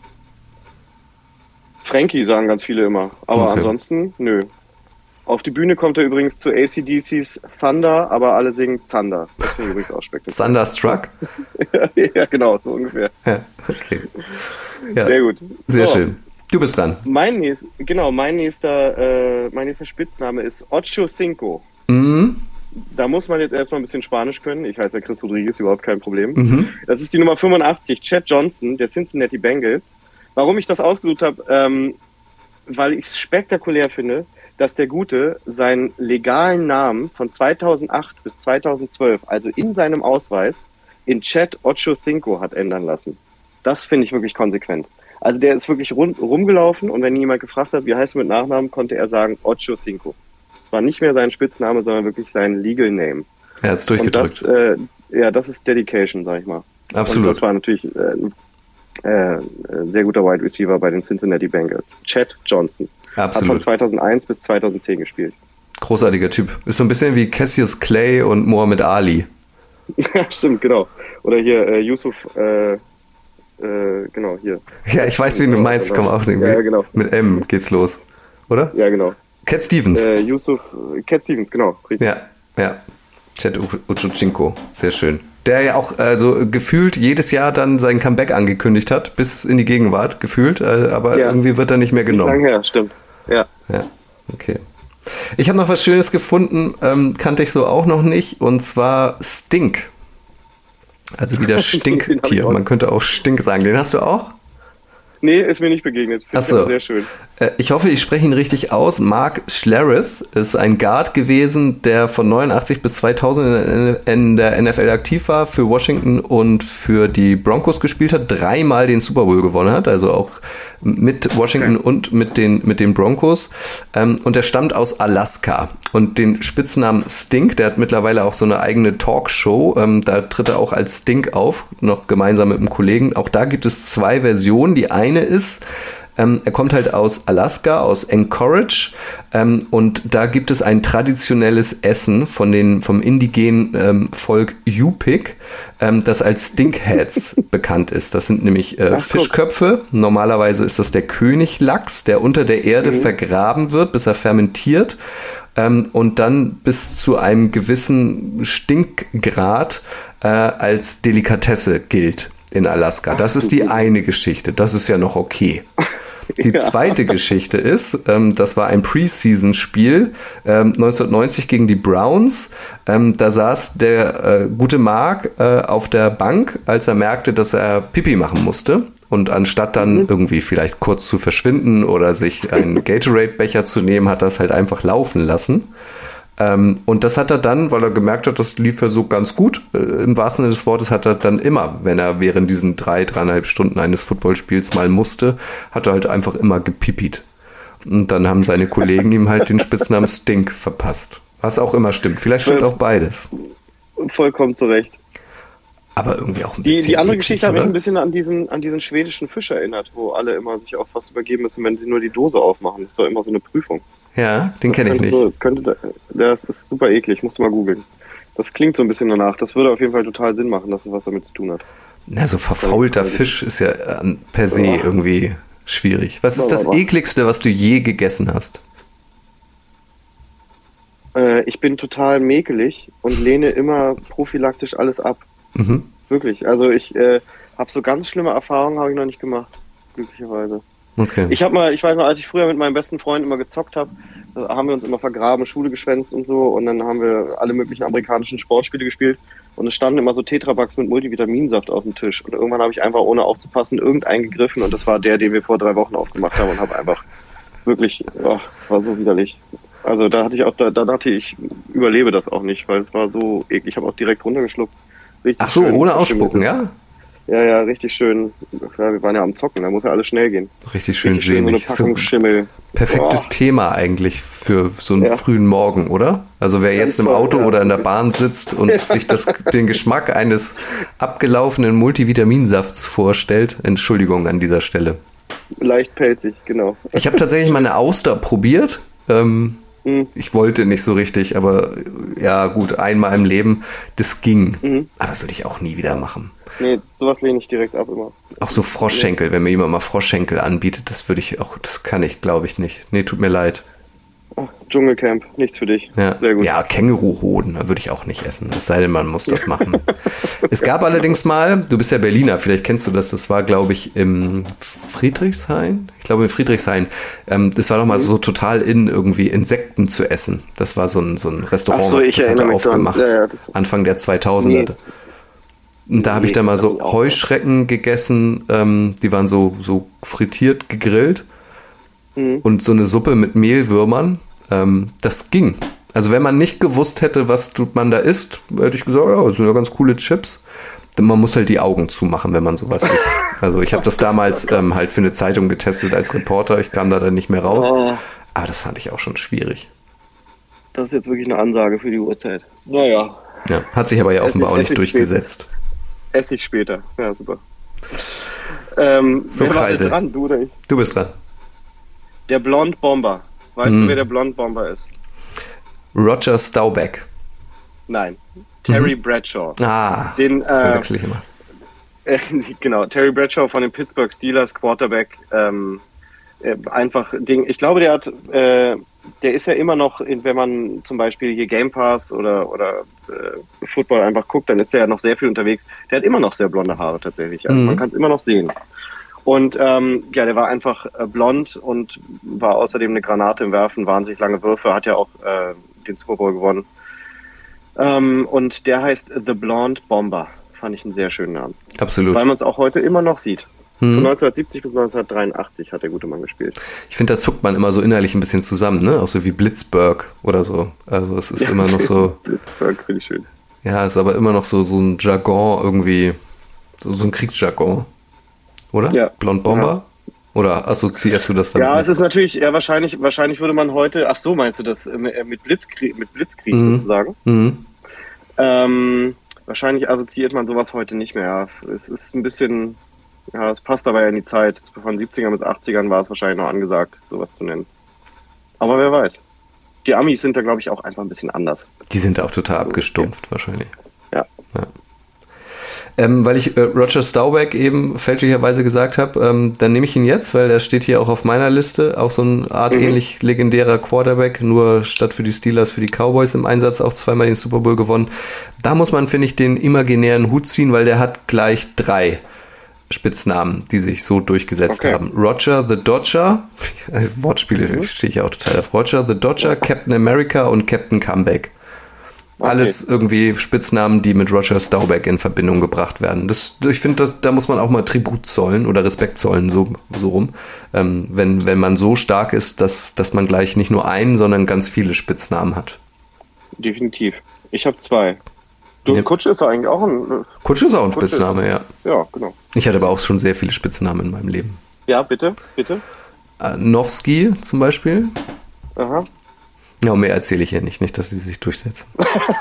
[SPEAKER 5] Frankie sagen ganz viele immer. Aber
[SPEAKER 4] Okay.
[SPEAKER 5] ansonsten, nö. Auf die Bühne kommt er übrigens zu A C D C's Thunder, aber alle singen Zander. Das finde ich übrigens auch spektakulär.
[SPEAKER 4] Thunderstruck?
[SPEAKER 5] Ja, genau, so ungefähr.
[SPEAKER 4] Ja, okay. Ja,
[SPEAKER 5] Sehr gut.
[SPEAKER 4] Sehr
[SPEAKER 5] So,
[SPEAKER 4] schön. Du bist dran.
[SPEAKER 5] Mein nächst, genau, mein nächster, äh, mein nächster Spitzname ist Ocho Cinco.
[SPEAKER 4] Mhm.
[SPEAKER 5] Da muss man jetzt erstmal ein bisschen Spanisch können. Ich heiße ja Chris Rodriguez, überhaupt kein Problem.
[SPEAKER 4] Mhm.
[SPEAKER 5] Das ist die Nummer fünfundachtzig, Chad Johnson, der Cincinnati Bengals. Warum ich das ausgesucht habe, ähm, weil ich es spektakulär finde, dass der Gute seinen legalen Namen von zweitausendacht bis zweitausendzwölf, also in seinem Ausweis, in Chad Ocho Cinco hat ändern lassen. Das finde ich wirklich konsequent. Also der ist wirklich rund, rumgelaufen und wenn ihn jemand gefragt hat, wie heißt du mit Nachnamen, konnte er sagen Ocho Cinco. Es war nicht mehr sein Spitzname, sondern wirklich sein Legal Name.
[SPEAKER 4] Er hat es
[SPEAKER 5] Und
[SPEAKER 4] durchgedrückt.
[SPEAKER 5] das, äh, ja, das ist Dedication, sag ich mal. Und
[SPEAKER 4] Absolut.
[SPEAKER 5] das war natürlich äh, äh, äh, sehr guter Wide Receiver bei den Cincinnati Bengals. Chad Johnson. Hat von
[SPEAKER 4] Absolut.
[SPEAKER 5] zweitausendeins bis zweitausendzehn gespielt.
[SPEAKER 4] Großartiger Typ. Ist so ein bisschen wie Cassius Clay und Muhammad Ali.
[SPEAKER 5] Ja, stimmt, genau. Oder hier äh, Yusuf, äh, äh, genau, hier.
[SPEAKER 4] Ja, ich weiß, wen du meinst. Ich komme auch irgendwie.
[SPEAKER 5] Ja, genau.
[SPEAKER 4] Mit M geht's los. Oder?
[SPEAKER 5] Ja, genau.
[SPEAKER 4] Cat Stevens.
[SPEAKER 5] Äh, Yusuf, äh, Cat Stevens, genau. Richtig.
[SPEAKER 4] Ja, ja. Chad Ochocinco, sehr schön. Der ja auch also gefühlt jedes Jahr dann sein Comeback angekündigt hat, bis in die Gegenwart, gefühlt, äh, aber
[SPEAKER 5] Ja.
[SPEAKER 4] irgendwie wird er nicht mehr
[SPEAKER 5] Ist nicht lang
[SPEAKER 4] genommen.
[SPEAKER 5] her, stimmt. Ja.
[SPEAKER 4] Ja, okay. Ich habe noch was Schönes gefunden, ähm, kannte ich so auch noch nicht, und zwar Stink. Also wieder
[SPEAKER 5] Den hab ich
[SPEAKER 4] Stinktier.
[SPEAKER 5] auch.
[SPEAKER 4] Man könnte auch Stink sagen. Den hast du auch?
[SPEAKER 5] Nee, ist mir nicht begegnet. Finde
[SPEAKER 4] Ach
[SPEAKER 5] ich
[SPEAKER 4] so.
[SPEAKER 5] aber sehr schön.
[SPEAKER 4] Äh, Ich hoffe, ich spreche ihn richtig aus. Mark Schlereth ist ein Guard gewesen, der von neunundachtzig bis zweitausend in der N F L aktiv war, für Washington und für die Broncos gespielt hat, dreimal den Super Bowl gewonnen hat, also auch mit Washington
[SPEAKER 5] Okay.
[SPEAKER 4] und mit den, mit den Broncos. Ähm, Und er stammt aus Alaska. Und den Spitznamen Stink, der hat mittlerweile auch so eine eigene Talkshow, ähm, da tritt er auch als Stink auf, noch gemeinsam mit einem Kollegen. Auch da gibt es zwei Versionen. Die eine ist, Ähm, er kommt halt aus Alaska, aus Anchorage, ähm, und da gibt es ein traditionelles Essen von den, vom indigenen ähm, Volk Yupik, ähm, das als Stinkheads bekannt ist. Das sind nämlich äh,
[SPEAKER 5] Ach, guck.
[SPEAKER 4] Fischköpfe. Normalerweise ist das der Königlachs, der unter der Erde
[SPEAKER 5] Mhm.
[SPEAKER 4] vergraben wird, bis er fermentiert. Ähm, und dann bis zu einem gewissen Stinkgrad äh, als Delikatesse gilt in Alaska. Das ist die eine Geschichte. Das ist ja noch okay. Die
[SPEAKER 5] Ja.
[SPEAKER 4] zweite Geschichte ist, ähm, das war ein Preseason-Spiel ähm, neunzehnhundertneunzig gegen die Browns. Ähm, da saß der äh, gute Mark äh, auf der Bank, als er merkte, dass er Pipi machen musste. Und anstatt dann irgendwie vielleicht kurz zu verschwinden oder sich einen Gatorade-Becher zu nehmen, hat er es halt einfach laufen lassen. Ähm, und das hat er dann, weil er gemerkt hat, das lief ja so ganz gut, äh, im wahrsten Sinne des Wortes, hat er dann immer, wenn er während diesen drei, dreieinhalb Stunden eines Footballspiels mal musste, hat er halt einfach immer gepipit. Und dann haben seine Kollegen ihm halt den Spitznamen Stink verpasst. Was auch immer stimmt. Vielleicht stimmt auch beides.
[SPEAKER 5] Vollkommen zu Recht.
[SPEAKER 4] Aber irgendwie auch ein
[SPEAKER 5] Die,
[SPEAKER 4] bisschen
[SPEAKER 5] die andere
[SPEAKER 4] eklig,
[SPEAKER 5] Geschichte hat mich
[SPEAKER 4] oder?
[SPEAKER 5] ein bisschen an diesen, an diesen schwedischen Fisch erinnert, wo alle immer sich auch fast übergeben müssen, wenn sie nur die Dose aufmachen. Das ist doch immer so eine Prüfung.
[SPEAKER 4] Ja, den kenne ich
[SPEAKER 5] Könnte
[SPEAKER 4] nicht.
[SPEAKER 5] So, das, könnte, das ist super eklig, musst du mal googeln. Das klingt so ein bisschen danach. Das würde auf jeden Fall total Sinn machen, dass es was damit zu tun hat.
[SPEAKER 4] Na, so verfaulter Fisch ist ja äh, per se
[SPEAKER 5] Ja.
[SPEAKER 4] irgendwie schwierig. Was ist das
[SPEAKER 5] Aber-
[SPEAKER 4] ekligste, was du je gegessen hast?
[SPEAKER 5] Äh, ich bin total mäkelig und lehne immer prophylaktisch alles ab.
[SPEAKER 4] Mhm.
[SPEAKER 5] Wirklich. Also ich äh, habe so ganz schlimme Erfahrungen habe ich noch nicht gemacht. Glücklicherweise.
[SPEAKER 4] Okay.
[SPEAKER 5] Ich habe mal, ich weiß noch, als ich früher mit meinem besten Freund immer gezockt habe, da haben wir uns immer vergraben, Schule geschwänzt und so, und dann haben wir alle möglichen amerikanischen Sportspiele gespielt und es standen immer so Tetrapacks mit Multivitaminsaft auf dem Tisch und irgendwann habe ich einfach, ohne aufzupassen, irgendeinen gegriffen und das war der, den wir vor drei Wochen aufgemacht haben, und habe einfach wirklich, oh, das war so widerlich. Also da hatte ich auch, da, da dachte ich, ich überlebe das auch nicht, weil es war so eklig. Ich habe auch direkt runtergeschluckt. Richtig
[SPEAKER 4] Ach so,
[SPEAKER 5] schön
[SPEAKER 4] ohne
[SPEAKER 5] verschimmelt.
[SPEAKER 4] ausspucken, ja?
[SPEAKER 5] Ja, ja, richtig schön. Ja, wir waren ja am Zocken, da muss ja alles schnell gehen.
[SPEAKER 4] Richtig schön
[SPEAKER 5] Richtig schön, so eine
[SPEAKER 4] sämig. So
[SPEAKER 5] Packung
[SPEAKER 4] ein
[SPEAKER 5] Schimmel.
[SPEAKER 4] perfektes
[SPEAKER 5] Boah.
[SPEAKER 4] Thema eigentlich für so einen
[SPEAKER 5] Ja.
[SPEAKER 4] frühen Morgen, oder? Also wer
[SPEAKER 5] Ganz
[SPEAKER 4] jetzt im
[SPEAKER 5] toll,
[SPEAKER 4] Auto
[SPEAKER 5] ja.
[SPEAKER 4] oder in der Bahn sitzt und sich das, den Geschmack eines abgelaufenen Multivitaminsafts vorstellt, Entschuldigung an dieser Stelle.
[SPEAKER 5] Leicht pelzig, genau.
[SPEAKER 4] Ich habe tatsächlich mal eine Auster probiert. Ähm,
[SPEAKER 5] Mhm.
[SPEAKER 4] Ich wollte nicht so richtig, aber ja gut, einmal im Leben, das ging.
[SPEAKER 5] Mhm.
[SPEAKER 4] Aber würde ich auch nie wieder machen.
[SPEAKER 5] Nee, sowas lehne ich direkt ab immer.
[SPEAKER 4] Auch so Froschschenkel, wenn mir jemand mal Froschschenkel anbietet, das würde ich auch, das kann ich, glaube ich, nicht. Nee, tut mir leid.
[SPEAKER 5] Ach, Dschungelcamp, nichts für dich.
[SPEAKER 4] Ja,
[SPEAKER 5] Sehr gut.
[SPEAKER 4] ja, Känguruhoden, da würde ich auch nicht essen. Es sei denn, man muss das machen. Es gab allerdings mal, du bist ja Berliner, vielleicht kennst du das, das war, glaube ich, im Friedrichshain. Ich glaube, in Friedrichshain. Ähm, das war doch mal so total in, irgendwie Insekten zu essen. Das war so ein, so ein Restaurant,
[SPEAKER 5] Ach so, ich
[SPEAKER 4] das hat er
[SPEAKER 5] erinnere mich dran.
[SPEAKER 4] aufgemacht.
[SPEAKER 5] Ja, ja, das-
[SPEAKER 4] Anfang der zweitausender.
[SPEAKER 5] Nee.
[SPEAKER 4] Und da habe ich
[SPEAKER 5] Nee,
[SPEAKER 4] dann mal
[SPEAKER 5] das hab
[SPEAKER 4] so
[SPEAKER 5] ich auch.
[SPEAKER 4] Heuschrecken gegessen, ähm, die waren so, so frittiert, gegrillt.
[SPEAKER 5] Mhm.
[SPEAKER 4] Und so eine Suppe mit Mehlwürmern, ähm, das ging. Also wenn man nicht gewusst hätte, was tut man da isst, hätte ich gesagt, ja, das sind ja ganz coole Chips. Denn man muss halt die Augen zumachen, wenn man sowas isst. Also ich habe das damals ähm, halt für eine Zeitung getestet als Reporter, ich kam da dann nicht mehr raus.
[SPEAKER 5] Oh,
[SPEAKER 4] Aber das fand ich auch schon schwierig.
[SPEAKER 5] das ist jetzt wirklich eine Ansage für die Uhrzeit. Naja,
[SPEAKER 4] Ja, hat sich aber ja
[SPEAKER 5] Es
[SPEAKER 4] offenbar
[SPEAKER 5] ist
[SPEAKER 4] auch nicht
[SPEAKER 5] Essig
[SPEAKER 4] durchgesetzt.
[SPEAKER 5] esse ich später. Ja, super. Ähm,
[SPEAKER 4] So,
[SPEAKER 5] wer war
[SPEAKER 4] Kreisel.
[SPEAKER 5] jetzt dran, du oder ich?
[SPEAKER 4] Du bist dran.
[SPEAKER 5] Der Blonde Bomber. Weißt
[SPEAKER 4] Mhm.
[SPEAKER 5] du, wer der Blonde Bomber ist?
[SPEAKER 4] Roger Staubach.
[SPEAKER 5] Nein. Terry Bradshaw.
[SPEAKER 4] Ah,
[SPEAKER 5] Den, äh,
[SPEAKER 4] verwechsel ich immer.
[SPEAKER 5] Äh, genau, Terry Bradshaw von den Pittsburgh Steelers, Quarterback, ähm, äh, einfach Ding. Ich glaube, der hat, äh, der ist ja immer noch, in, wenn man zum Beispiel hier Game Pass oder oder äh, Football einfach guckt, dann ist er ja noch sehr viel unterwegs. Der hat immer noch sehr blonde Haare tatsächlich. Also
[SPEAKER 4] Mhm.
[SPEAKER 5] man kann es immer noch sehen. Und ähm, ja, der war einfach äh, blond und war außerdem eine Granate im Werfen, wahnsinnig lange Würfe, hat ja auch äh, den Super Bowl gewonnen. Ähm, und der heißt The Blonde Bomber. Fand ich einen sehr schönen Namen.
[SPEAKER 4] Absolut.
[SPEAKER 5] Weil man es auch heute immer noch sieht. Von
[SPEAKER 4] Mhm.
[SPEAKER 5] neunzehnhundertsiebzig bis neunzehnhundertdreiundachtzig hat der gute Mann gespielt.
[SPEAKER 4] Ich finde, da zuckt man immer so innerlich ein bisschen zusammen, ne? Auch so wie Blitzburg oder so. Also es ist immer noch so,
[SPEAKER 5] Blitzburg finde ich schön.
[SPEAKER 4] ja, ist aber immer noch so, so ein Jargon irgendwie, so, so ein Kriegsjargon. Oder?
[SPEAKER 5] Ja.
[SPEAKER 4] Blond Bomber? Oder assoziierst du das dann?
[SPEAKER 5] Ja, es ist natürlich, ja, wahrscheinlich, wahrscheinlich würde man heute, ach so, meinst du das, äh, mit Blitzkrieg, mit Blitzkrieg
[SPEAKER 4] Mhm.
[SPEAKER 5] sozusagen?
[SPEAKER 4] Mhm.
[SPEAKER 5] Ähm, wahrscheinlich assoziiert man sowas heute nicht mehr. Es ist ein bisschen, ja, es passt aber ja in die Zeit. Von siebzigern bis achtzigern war es wahrscheinlich noch angesagt, sowas zu nennen. Aber wer weiß. Die Amis sind da, glaube ich, auch einfach ein bisschen anders.
[SPEAKER 4] Die sind auch total abgestumpft wahrscheinlich.
[SPEAKER 5] Ja.
[SPEAKER 4] Ja. Ähm, weil ich äh, Roger Staubach eben fälschlicherweise gesagt habe, ähm, dann nehme ich ihn jetzt, weil der steht hier auch auf meiner Liste, auch so ein artähnlich legendärer Quarterback, nur statt für die Steelers, für die Cowboys im Einsatz, auch zweimal den Super Bowl gewonnen. Da muss man, finde ich, den imaginären Hut ziehen, weil der hat gleich drei Spitznamen, die sich so durchgesetzt
[SPEAKER 5] Okay.
[SPEAKER 4] haben. Roger the Dodger, also Wortspiele
[SPEAKER 5] Mhm.
[SPEAKER 4] stehe ich auch total auf. Roger the Dodger, Captain America und Captain Comeback. Alles irgendwie Spitznamen, die mit Roger Staubach in Verbindung gebracht werden. Das, ich finde, da, da muss man auch mal Tribut zollen oder Respekt zollen, so, so rum. Ähm, wenn, wenn man so stark ist, dass, dass man gleich nicht nur einen, sondern ganz viele Spitznamen hat.
[SPEAKER 5] Definitiv. Ich habe zwei. Du,
[SPEAKER 4] Ja.
[SPEAKER 5] Kutsche ist doch eigentlich auch ein,
[SPEAKER 4] Kutsche ist auch ein
[SPEAKER 5] Kutsche.
[SPEAKER 4] Spitzname, ja.
[SPEAKER 5] ja, genau.
[SPEAKER 4] Ich hatte aber auch schon sehr viele Spitznamen in meinem Leben.
[SPEAKER 5] Ja, bitte, bitte.
[SPEAKER 4] Äh, Nowski zum Beispiel.
[SPEAKER 5] Aha,
[SPEAKER 4] Ja, mehr erzähle ich hier nicht, nicht, dass sie sich durchsetzen.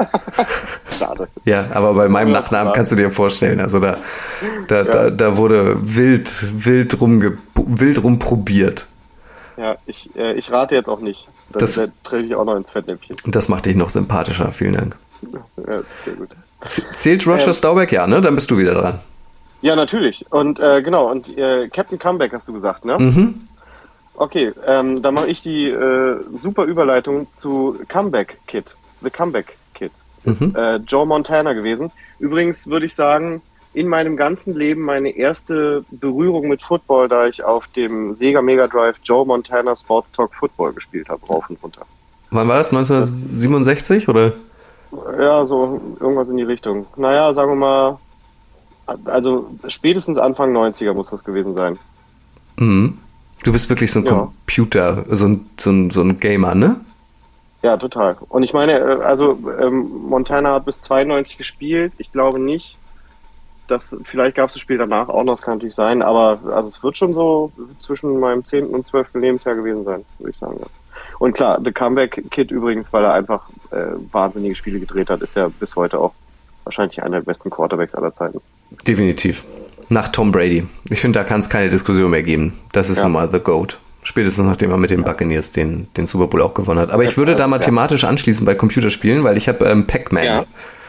[SPEAKER 5] schade.
[SPEAKER 4] Ja, aber bei meinem
[SPEAKER 5] Ja,
[SPEAKER 4] Nachnamen
[SPEAKER 5] klar.
[SPEAKER 4] kannst du dir vorstellen, also da, da,
[SPEAKER 5] Ja.
[SPEAKER 4] da, da wurde wild, wild, rumge, wild rumprobiert.
[SPEAKER 5] Ja, ich, äh, ich rate jetzt auch nicht. Da,
[SPEAKER 4] Das-
[SPEAKER 5] da trete ich auch noch ins Fettnäpfchen.
[SPEAKER 4] Und das macht dich noch sympathischer, vielen Dank.
[SPEAKER 5] Ja, sehr gut.
[SPEAKER 4] Z- Zählt Roger
[SPEAKER 5] Ähm.
[SPEAKER 4] Staubach? Ja, ne? Dann bist du wieder dran.
[SPEAKER 5] Ja, natürlich. Und äh, genau, und äh, Captain Comeback hast du gesagt, ne?
[SPEAKER 4] Mhm.
[SPEAKER 5] Okay, ähm, dann mache ich die äh, super Überleitung zu Comeback Kid. The Comeback Kid.
[SPEAKER 4] Mhm.
[SPEAKER 5] Äh, Joe Montana gewesen. Übrigens würde ich sagen, in meinem ganzen Leben meine erste Berührung mit Football, da ich auf dem Sega Mega Drive Joe Montana Sports Talk Football gespielt habe, rauf und runter.
[SPEAKER 4] Wann war das? neunzehnhundertsiebenundsechzig oder?
[SPEAKER 5] Ja, so irgendwas in die Richtung. Naja, sagen wir mal, also spätestens Anfang neunziger muss das gewesen sein.
[SPEAKER 4] Mhm. Du bist wirklich so ein
[SPEAKER 5] Ja.
[SPEAKER 4] Computer, so ein, so ein, so ein Gamer, ne?
[SPEAKER 5] Ja, total. Und ich meine, äh, also ähm, Montana hat bis zweiundneunzig gespielt. Ich glaube nicht, dass vielleicht gab es das Spiel danach auch noch, das kann natürlich sein, aber also es wird schon so zwischen meinem zehnten und zwölften Lebensjahr gewesen sein, würde ich sagen. Ja. Und klar, The Comeback Kid übrigens, weil er einfach äh, wahnsinnige Spiele gedreht hat, ist ja bis heute auch wahrscheinlich einer der besten Quarterbacks aller Zeiten.
[SPEAKER 4] Definitiv. Nach Tom Brady. Ich finde, da kann es keine Diskussion mehr geben. Das ist
[SPEAKER 5] Ja.
[SPEAKER 4] nun mal The GOAT. Spätestens nachdem er mit den Buccaneers den, den Super Bowl auch gewonnen hat. Aber ich würde da mal
[SPEAKER 5] Ja.
[SPEAKER 4] thematisch anschließen bei Computerspielen, weil ich habe ähm, Pac-Man.
[SPEAKER 5] Ja.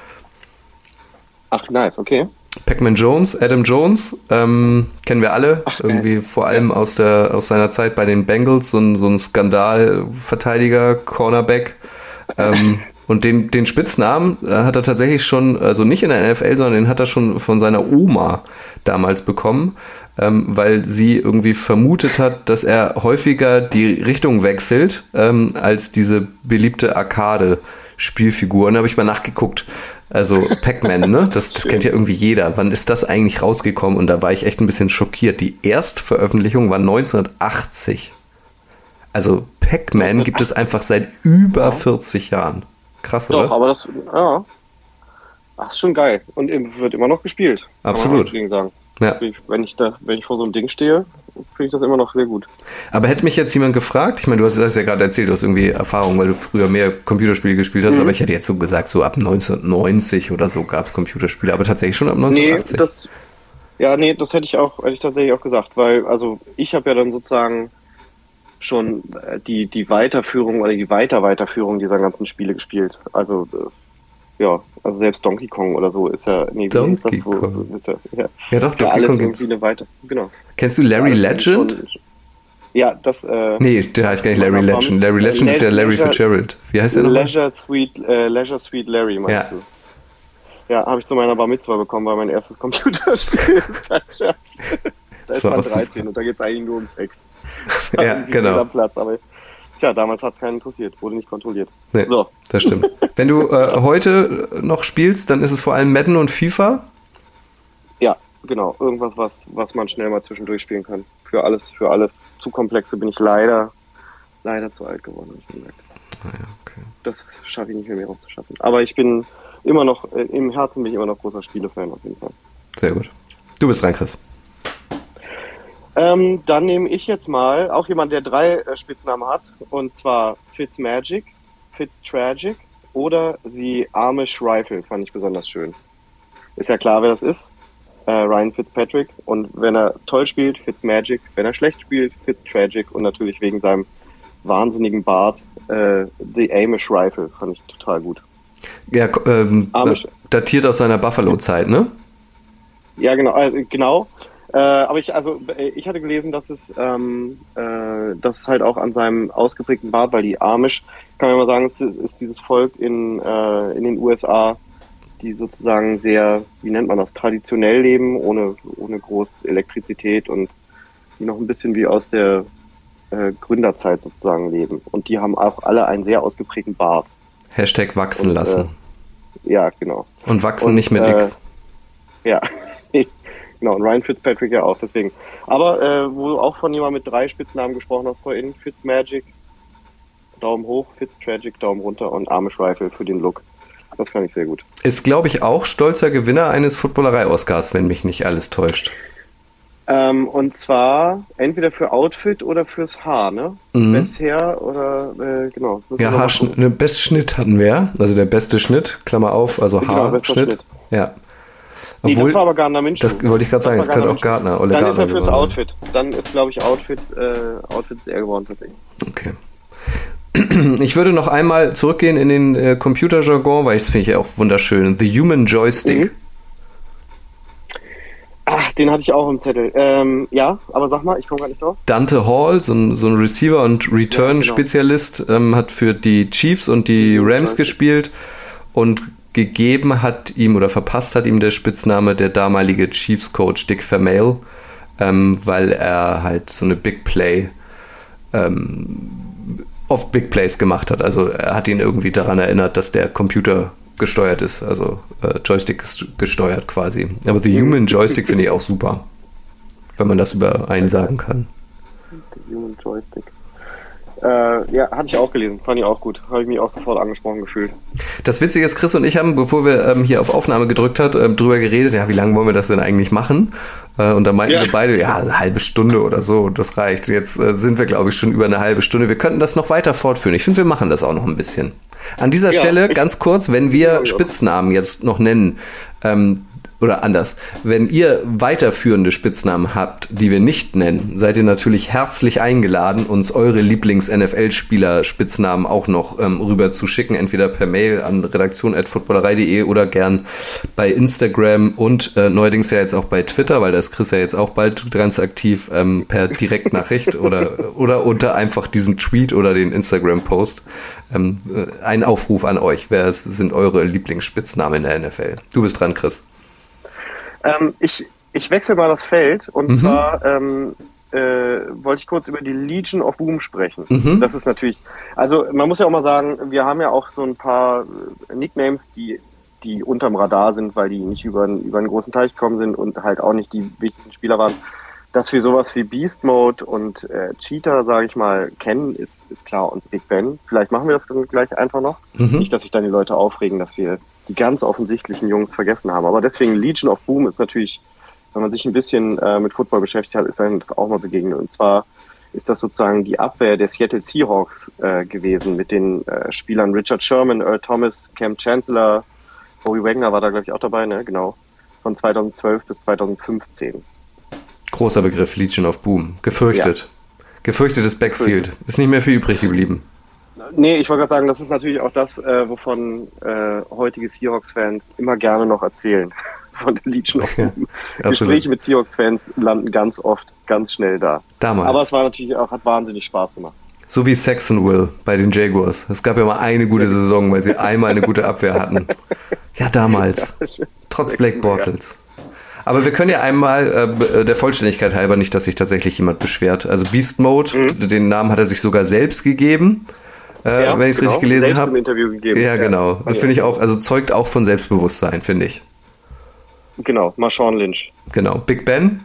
[SPEAKER 5] Ach, nice, okay.
[SPEAKER 4] Pac-Man Jones, Adam Jones, ähm, kennen wir alle.
[SPEAKER 5] Ach,
[SPEAKER 4] irgendwie
[SPEAKER 5] geil.
[SPEAKER 4] vor allem aus der aus seiner Zeit bei den Bengals, so ein, so ein Skandalverteidiger, Cornerback. Ähm, und den, den Spitznamen äh, hat er tatsächlich schon, also nicht in der N F L, sondern den hat er schon von seiner Oma damals bekommen, ähm, weil sie irgendwie vermutet hat, dass er häufiger die Richtung wechselt, ähm, als diese beliebte Arcade-Spielfigur. Und da habe ich mal nachgeguckt. Also Pac-Man, ne? Das, das kennt ja irgendwie jeder. Wann ist das eigentlich rausgekommen? Und da war ich echt ein bisschen schockiert. Die Erstveröffentlichung war neunzehnhundertachtzig. Also Pac-Man gibt es einfach seit über vierzig Jahren. Krass,
[SPEAKER 5] Doch,
[SPEAKER 4] oder?
[SPEAKER 5] aber das, ja, ach, ist schon geil. Und eben wird immer noch gespielt. Kann man
[SPEAKER 4] Absolut.
[SPEAKER 5] auch nichts gegen sagen.
[SPEAKER 4] Ja.
[SPEAKER 5] Wenn ich da, wenn ich vor so einem Ding stehe, finde ich das immer noch sehr gut.
[SPEAKER 4] Aber hätte mich jetzt jemand gefragt, ich meine, du hast das ja gerade erzählt, du hast irgendwie Erfahrung, weil du früher mehr Computerspiele gespielt hast,
[SPEAKER 5] Mhm.
[SPEAKER 4] aber ich hätte jetzt so gesagt, so ab neunzehnhundertneunzig oder so gab es Computerspiele, aber tatsächlich schon ab
[SPEAKER 5] Nee,
[SPEAKER 4] neunzehnhundertachtzig.
[SPEAKER 5] das, ja, nee, das hätte ich auch, hätte ich tatsächlich auch gesagt, weil, also, ich habe ja dann sozusagen schon äh, die, die Weiterführung oder die Weiter-Weiterführung dieser ganzen Spiele gespielt. Also, äh, ja, also selbst Donkey Kong oder so ist ja, nee, wie hieß das,
[SPEAKER 4] Donkey
[SPEAKER 5] wo,
[SPEAKER 4] Kong.
[SPEAKER 5] ist ja, ja,
[SPEAKER 4] Ja doch,
[SPEAKER 5] ist ja
[SPEAKER 4] Donkey
[SPEAKER 5] alles
[SPEAKER 4] Kong
[SPEAKER 5] irgendwie
[SPEAKER 4] gibt's.
[SPEAKER 5] eine Weiter, genau.
[SPEAKER 4] Kennst du Larry
[SPEAKER 5] Alles
[SPEAKER 4] Legend?
[SPEAKER 5] schon- Ja, das, äh,
[SPEAKER 4] Nee, der heißt gar nicht Larry
[SPEAKER 5] Wunderbar.
[SPEAKER 4] Legend. Larry Legend ist ja Larry
[SPEAKER 5] Leisure-
[SPEAKER 4] Fitzgerald. Wie heißt der nochmal?
[SPEAKER 5] Leisure Sweet, äh, Leisure Sweet Larry, meinst
[SPEAKER 4] Ja.
[SPEAKER 5] du? Ja, habe ich zu meiner Bar Mitzwa bekommen, war mein erstes Computerspiel. Das ist kein Scherz. Da
[SPEAKER 4] Das
[SPEAKER 5] ist
[SPEAKER 4] war
[SPEAKER 5] man
[SPEAKER 4] auch super.
[SPEAKER 5] dreizehn und da geht es eigentlich nur um Sex.
[SPEAKER 4] Ja,
[SPEAKER 5] Irgendwie
[SPEAKER 4] genau.
[SPEAKER 5] am Platz, aber tja, damals hat es keinen interessiert, wurde nicht kontrolliert.
[SPEAKER 4] Nee,
[SPEAKER 5] So.
[SPEAKER 4] das stimmt. Wenn du äh, heute noch spielst, dann ist es vor allem Madden und FIFA.
[SPEAKER 5] Ja, genau. Irgendwas, was, was man schnell mal zwischendurch spielen kann. Für alles, für alles zu komplexe bin ich leider, leider zu alt geworden, hab ich gemerkt.
[SPEAKER 4] Ah ja, okay.
[SPEAKER 5] Das schaffe ich nicht mehr, mehr aufzuschaffen. Aber ich bin immer noch, äh, im Herzen bin ich immer noch großer Spielefan auf jeden Fall.
[SPEAKER 4] Sehr gut. Du bist dran, Chris.
[SPEAKER 5] Ähm, dann nehme ich jetzt mal auch jemand, der drei äh, Spitznamen hat, und zwar Fitzmagic, Fitztragic oder The Amish Rifle, fand ich besonders schön. Ist ja klar, wer das ist. Äh, Ryan Fitzpatrick, und wenn er toll spielt, Fitzmagic, wenn er schlecht spielt, Fitztragic, und natürlich wegen seinem wahnsinnigen Bart äh, The Amish Rifle, fand ich total gut.
[SPEAKER 4] Ja, ähm,
[SPEAKER 5] Amish.
[SPEAKER 4] datiert aus seiner Buffalo-Zeit, ne?
[SPEAKER 5] Ja, genau, äh, genau. Äh, aber ich, also äh, ich hatte gelesen, dass es, ähm, äh, dass es halt auch an seinem ausgeprägten Bart, weil die Amish, kann man mal sagen, es ist, ist dieses Volk in, äh, in den U S A, die sozusagen sehr, wie nennt man das, traditionell leben, ohne, ohne groß Elektrizität, und die noch ein bisschen wie aus der äh, Gründerzeit sozusagen leben. Und die haben auch alle einen sehr ausgeprägten Bart.
[SPEAKER 4] Hashtag wachsen
[SPEAKER 5] Und,
[SPEAKER 4] lassen.
[SPEAKER 5] Äh, ja, genau.
[SPEAKER 4] Und wachsen
[SPEAKER 5] und,
[SPEAKER 4] nicht mit
[SPEAKER 5] äh,
[SPEAKER 4] X.
[SPEAKER 5] Ja, genau, und Ryan Fitzpatrick ja auch, deswegen. Aber äh, wo du auch von jemandem mit drei Spitznamen gesprochen hast vorhin, Fitzmagic, Daumen hoch, Fitztragic, Daumen runter, und Amish Rifle für den Look. Das fand ich sehr gut.
[SPEAKER 4] Ist, glaube ich, auch stolzer Gewinner eines Footballerei-Oscars, wenn mich nicht alles täuscht.
[SPEAKER 5] Ähm, und zwar entweder für Outfit oder fürs Haar, ne?
[SPEAKER 4] Mhm.
[SPEAKER 5] Best Hair oder, äh, genau. Müssen wir
[SPEAKER 4] Ja,
[SPEAKER 5] mal
[SPEAKER 4] Haarschnitt,
[SPEAKER 5] gucken.
[SPEAKER 4] ne, Best Schnitt hatten wir, ja. Also der beste Schnitt, Klammer auf, also
[SPEAKER 5] Genau, bester
[SPEAKER 4] Haarschnitt.
[SPEAKER 5] Schnitt.
[SPEAKER 4] Ja.
[SPEAKER 5] Nee,
[SPEAKER 4] Obwohl,
[SPEAKER 5] das war aber Gardner Minshew.
[SPEAKER 4] das wollte ich gerade sagen,
[SPEAKER 5] war
[SPEAKER 4] das könnte auch
[SPEAKER 5] Gardner
[SPEAKER 4] Gardner, Ole
[SPEAKER 5] Minshew. Dann
[SPEAKER 4] Gardner
[SPEAKER 5] ist er fürs
[SPEAKER 4] geworden.
[SPEAKER 5] Outfit. Dann ist, glaube ich, Outfit, äh, Outfit ist er geworden tatsächlich.
[SPEAKER 4] Okay. Ich würde noch einmal zurückgehen in den äh, Computerjargon, weil das finde ich ja auch wunderschön. The Human Joystick.
[SPEAKER 5] Mhm. Ach, den hatte ich auch im Zettel. Ähm, ja, aber sag mal, ich komme gar nicht drauf.
[SPEAKER 4] Dante Hall, so ein, so ein Receiver- und Return-Spezialist, ähm, hat für die Chiefs und die Rams gespielt und gegeben hat ihm oder verpasst hat ihm der Spitzname der damalige Chiefs-Coach Dick Vermeil, ähm, weil er halt so eine Big Play ähm, oft Big Plays gemacht hat. Also er hat ihn irgendwie daran erinnert, dass der Computer gesteuert ist, also äh, Joystick gesteuert quasi. Aber The Human Joystick finde ich auch super, wenn man das über einen sagen kann.
[SPEAKER 5] The Human Joystick. Äh, ja, hatte ich auch gelesen, fand ich auch gut. Habe ich mich auch sofort angesprochen gefühlt.
[SPEAKER 4] Das Witzige ist, Chris und ich haben, bevor wir ähm, hier auf Aufnahme gedrückt hat, ähm, drüber geredet, ja, wie lange wollen wir das denn eigentlich machen? Äh, und da meinten ja. wir beide, ja, eine halbe Stunde oder so, das reicht. Jetzt äh, sind wir, glaube ich, schon über eine halbe Stunde. Wir könnten das noch weiter fortführen. Ich finde, wir machen das auch noch ein bisschen. An dieser
[SPEAKER 5] ja,
[SPEAKER 4] Stelle,
[SPEAKER 5] ich,
[SPEAKER 4] ganz kurz, wenn wir Spitznamen jetzt noch nennen, ähm, oder anders, wenn ihr weiterführende Spitznamen habt, die wir nicht nennen, seid ihr natürlich herzlich eingeladen, uns eure Lieblings-N F L-Spieler-Spitznamen auch noch ähm, rüber zu schicken, entweder per Mail an redaktion at footballerei punkt de oder gern bei Instagram und äh, neuerdings ja jetzt auch bei Twitter, weil da ist Chris ja jetzt auch bald ganz aktiv, ähm, per Direktnachricht oder, oder unter einfach diesen Tweet oder den Instagram-Post. Ähm, äh, ein Aufruf an euch. Wer sind eure Lieblingsspitznamen in der N F L? Du bist dran, Chris.
[SPEAKER 5] Ähm, ich, ich wechsle mal das Feld und
[SPEAKER 4] Mhm.
[SPEAKER 5] zwar ähm, äh, wollte ich kurz über die Legion of Boom sprechen.
[SPEAKER 4] Mhm.
[SPEAKER 5] Das ist natürlich, also man muss ja auch mal sagen, wir haben ja auch so ein paar Nicknames, die, die unterm Radar sind, weil die nicht über, über einen großen Teich gekommen sind und halt auch nicht die wichtigsten Spieler waren. Dass wir sowas wie Beast Mode und äh, Cheetah, sage ich mal, kennen, ist, ist klar. Und Big Ben, vielleicht machen wir das dann gleich einfach noch.
[SPEAKER 4] Mhm.
[SPEAKER 5] Nicht, dass sich dann die Leute aufregen, dass wir die ganz offensichtlichen Jungs vergessen haben. Aber deswegen Legion of Boom ist natürlich, wenn man sich ein bisschen äh, mit Football beschäftigt hat, ist einem das auch mal begegnet. Und zwar ist das sozusagen die Abwehr der Seattle Seahawks äh, gewesen mit den äh, Spielern Richard Sherman, Earl Thomas, Cam Chancellor, Bobby Wagner war da, glaube ich, auch dabei, ne? Genau. Von zweitausendzwölf bis zweitausendfünfzehn.
[SPEAKER 4] Großer Begriff, Legion of Boom. Gefürchtet. Ja. Gefürchtetes Backfield. Ist nicht mehr viel übrig geblieben.
[SPEAKER 5] Nee, ich wollte gerade sagen, das ist natürlich auch das, äh, wovon äh, heutige Seahawks-Fans immer gerne noch erzählen. Von der Legion of Boom. Ja, Gespräche mit Seahawks-Fans landen ganz oft ganz schnell da.
[SPEAKER 4] Damals.
[SPEAKER 5] Aber es war natürlich auch, hat wahnsinnig Spaß gemacht.
[SPEAKER 4] So wie Saxonville bei den Jaguars. Es gab ja mal eine gute Saison, weil sie einmal eine gute Abwehr hatten. Ja, damals. Ja, trotz Blake Bortles. Aber wir können ja einmal, äh, der Vollständigkeit halber, nicht, dass sich tatsächlich jemand beschwert. Also Beast Mode, mhm. den Namen hat er sich sogar selbst gegeben, äh, ja, wenn ich es genau. richtig gelesen habe.
[SPEAKER 5] Im Interview gegeben.
[SPEAKER 4] Ja, genau. Ja. Das finde ich auch, also zeugt auch von Selbstbewusstsein, finde ich.
[SPEAKER 5] Genau, Marshawn Lynch.
[SPEAKER 4] Genau. Big Ben?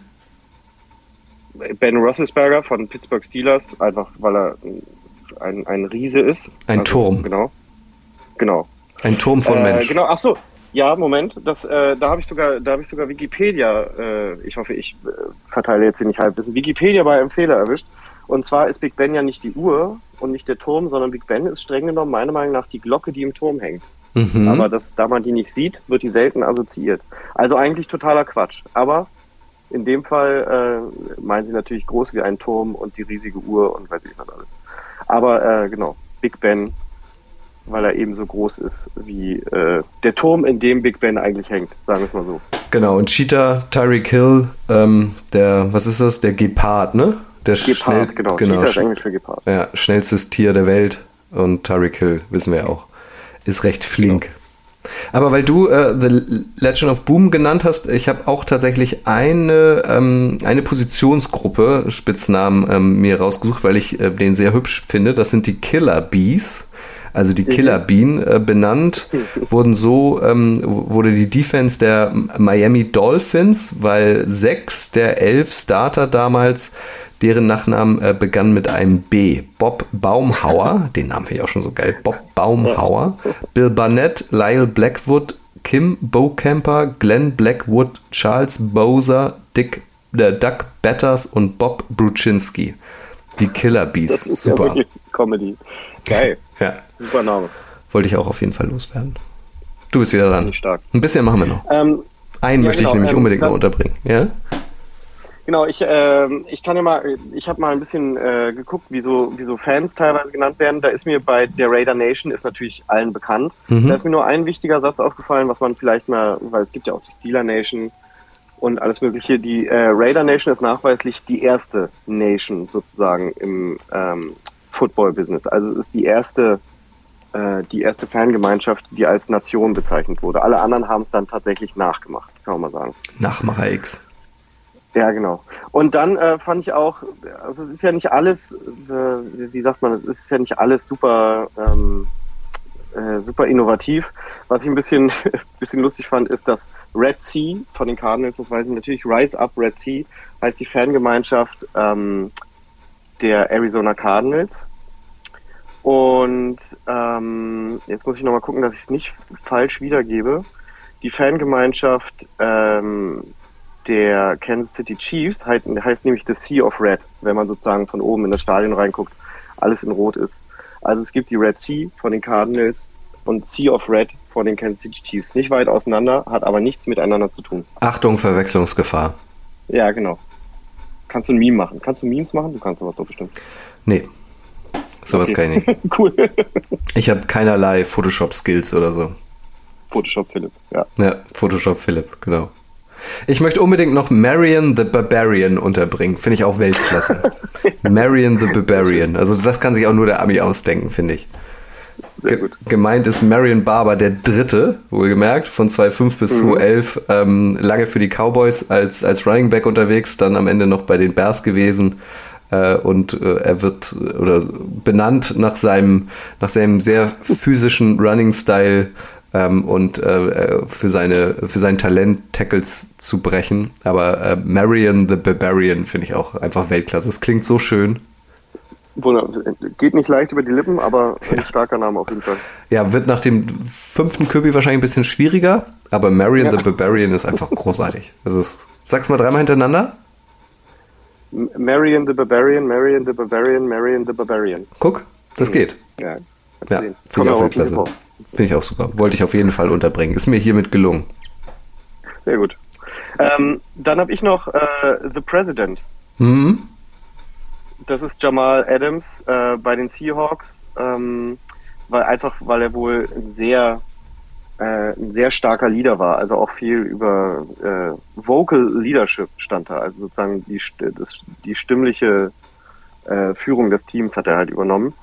[SPEAKER 5] Ben Roethlisberger von Pittsburgh Steelers, einfach weil er ein, ein Riese ist.
[SPEAKER 4] Ein
[SPEAKER 5] also,
[SPEAKER 4] Turm.
[SPEAKER 5] Genau. Genau.
[SPEAKER 4] Ein Turm von
[SPEAKER 5] äh,
[SPEAKER 4] Mensch.
[SPEAKER 5] Genau, ach so. Ja, Moment, das, äh, da habe ich sogar, da habe ich sogar Wikipedia, äh, ich hoffe, ich äh, verteile jetzt hier nicht Halbwissen, Wikipedia bei einem Fehler erwischt. Und zwar ist Big Ben ja nicht die Uhr und nicht der Turm, sondern Big Ben ist streng genommen meiner Meinung nach die Glocke, die im Turm hängt. Mhm. Aber das, da man die nicht sieht, wird die selten assoziiert. Also eigentlich totaler Quatsch. Aber in dem Fall äh, meinen sie natürlich groß wie ein Turm und die riesige Uhr und weiß ich was alles. Aber äh, genau, Big Ben, weil er eben so groß ist wie äh, der Turm, in dem Big Ben eigentlich hängt, sagen wir es mal so.
[SPEAKER 4] Genau, und Cheetah, Tyreek Hill, ähm, der, was ist das? Der Gepard, ne? Der
[SPEAKER 5] Gepard,
[SPEAKER 4] schnell,
[SPEAKER 5] genau.
[SPEAKER 4] genau.
[SPEAKER 5] Cheetah ist Englisch für Gepard.
[SPEAKER 4] Ja, schnellstes Tier der Welt und Tyreek Hill, wissen wir ja auch, ist recht flink. Genau. Aber weil du äh, The Legion of Boom genannt hast, ich habe auch tatsächlich eine, ähm, eine Positionsgruppe, Spitznamen, ähm, mir rausgesucht, weil ich äh, den sehr hübsch finde. Das sind die Killer Bees. Also die Killer Bean äh, benannt, wurden so, ähm, wurde die Defense der Miami Dolphins, weil sechs der elf Starter damals, deren Nachnamen äh, begann mit einem B. Bob Baumhauer, den Namen finde ich auch schon so geil, Bob Baumhauer, Bill Barnett, Lyle Blackwood, Kim Bocamper, Glenn Blackwood, Charles Bowser, Dick, äh, Doug Batters und Bob Bruczynski. Die Killer Bees,
[SPEAKER 5] das ist
[SPEAKER 4] super.
[SPEAKER 5] Ja wirklich Comedy. Geil.
[SPEAKER 4] Ja.
[SPEAKER 5] Super Name.
[SPEAKER 4] Wollte ich auch auf jeden Fall loswerden. Du bist wieder dran.
[SPEAKER 5] Stark.
[SPEAKER 4] Ein bisschen machen wir noch.
[SPEAKER 5] Ähm,
[SPEAKER 4] Einen
[SPEAKER 5] ja,
[SPEAKER 4] möchte
[SPEAKER 5] genau,
[SPEAKER 4] ich nämlich
[SPEAKER 5] ähm,
[SPEAKER 4] unbedingt
[SPEAKER 5] dann,
[SPEAKER 4] noch unterbringen. Ja?
[SPEAKER 5] Genau, ich, äh, ich kann ja mal, ich habe mal ein bisschen äh, geguckt, wie so, wie so Fans teilweise genannt werden. Da ist mir bei der Raider Nation, ist natürlich allen bekannt. Mhm. Da ist mir nur ein wichtiger Satz aufgefallen, was man vielleicht mal, weil es gibt ja auch die Steeler Nation und alles Mögliche. Die äh, Raider Nation ist nachweislich die erste Nation sozusagen im ähm, Football-Business. Also es ist die erste, äh, die erste Fangemeinschaft, die als Nation bezeichnet wurde. Alle anderen haben es dann tatsächlich nachgemacht, kann man mal sagen.
[SPEAKER 4] Nachmacher X.
[SPEAKER 5] Ja, genau. Und dann äh, fand ich auch, also es ist ja nicht alles, äh, wie sagt man, es ist ja nicht alles super, ähm, äh, super innovativ. Was ich ein bisschen, bisschen lustig fand, ist, dass Red Sea von den Cardinals, das weiß ich natürlich, Rise Up Red Sea, heißt die Fangemeinschaft ähm, der Arizona Cardinals. Und ähm, jetzt muss ich nochmal gucken, dass ich es nicht falsch wiedergebe. Die Fangemeinschaft ähm, der Kansas City Chiefs heißt, heißt nämlich The Sea of Red, wenn man sozusagen von oben in das Stadion reinguckt, alles in Rot ist. Also es gibt die Red Sea von den Cardinals und Sea of Red von den Kansas City Chiefs. Nicht weit auseinander, hat aber nichts miteinander zu tun.
[SPEAKER 4] Achtung, Verwechslungsgefahr.
[SPEAKER 5] Ja, genau. Kannst du ein Meme machen? Kannst du Memes machen? Du kannst sowas doch bestimmt.
[SPEAKER 4] Nee, sowas okay. Kann ich nicht.
[SPEAKER 5] Cool.
[SPEAKER 4] Ich habe keinerlei Photoshop-Skills oder so.
[SPEAKER 5] Photoshop Philipp, ja.
[SPEAKER 4] Ja, Photoshop Philipp, genau. Ich möchte unbedingt noch Marion the Barbarian unterbringen. Finde ich auch Weltklasse. Marion the Barbarian. Also das kann sich auch nur der Ami ausdenken, finde ich. Ge- gemeint ist Marion Barber, der Dritte, wohlgemerkt, von zweitausendfünf bis mhm. zweitausendelf. Ähm, lange für die Cowboys als, als Running Back unterwegs, dann am Ende noch bei den Bears gewesen. Äh, und äh, er wird oder benannt nach seinem, nach seinem sehr physischen Running-Style. Ähm, und äh, für seine für sein Talent Tackles zu brechen. Aber äh, Marion the Barbarian finde ich auch einfach Weltklasse. Es klingt so schön.
[SPEAKER 5] Geht nicht leicht über die Lippen, aber ein ja. starker Name auf jeden Fall.
[SPEAKER 4] Ja, wird nach dem fünften Kirby wahrscheinlich ein bisschen schwieriger, aber Marion ja. the Barbarian ist einfach großartig. Also es, sag's mal dreimal hintereinander.
[SPEAKER 5] Marion the Barbarian, Marion the Barbarian, Marion the Barbarian.
[SPEAKER 4] Guck, das
[SPEAKER 5] mhm.
[SPEAKER 4] geht.
[SPEAKER 5] Ja,
[SPEAKER 4] ja finde ich auch Weltklasse. Finde ich auch super. Wollte ich auf jeden Fall unterbringen. Ist mir hiermit gelungen.
[SPEAKER 5] Sehr gut. Ähm, dann habe ich noch äh, The President.
[SPEAKER 4] Mhm.
[SPEAKER 5] Das ist Jamal Adams äh, bei den Seahawks, ähm, weil einfach, weil er wohl ein sehr, äh, ein sehr starker Leader war. Also auch viel über äh, Vocal Leadership stand da. Also sozusagen die, das, die stimmliche äh, Führung des Teams hat er halt übernommen.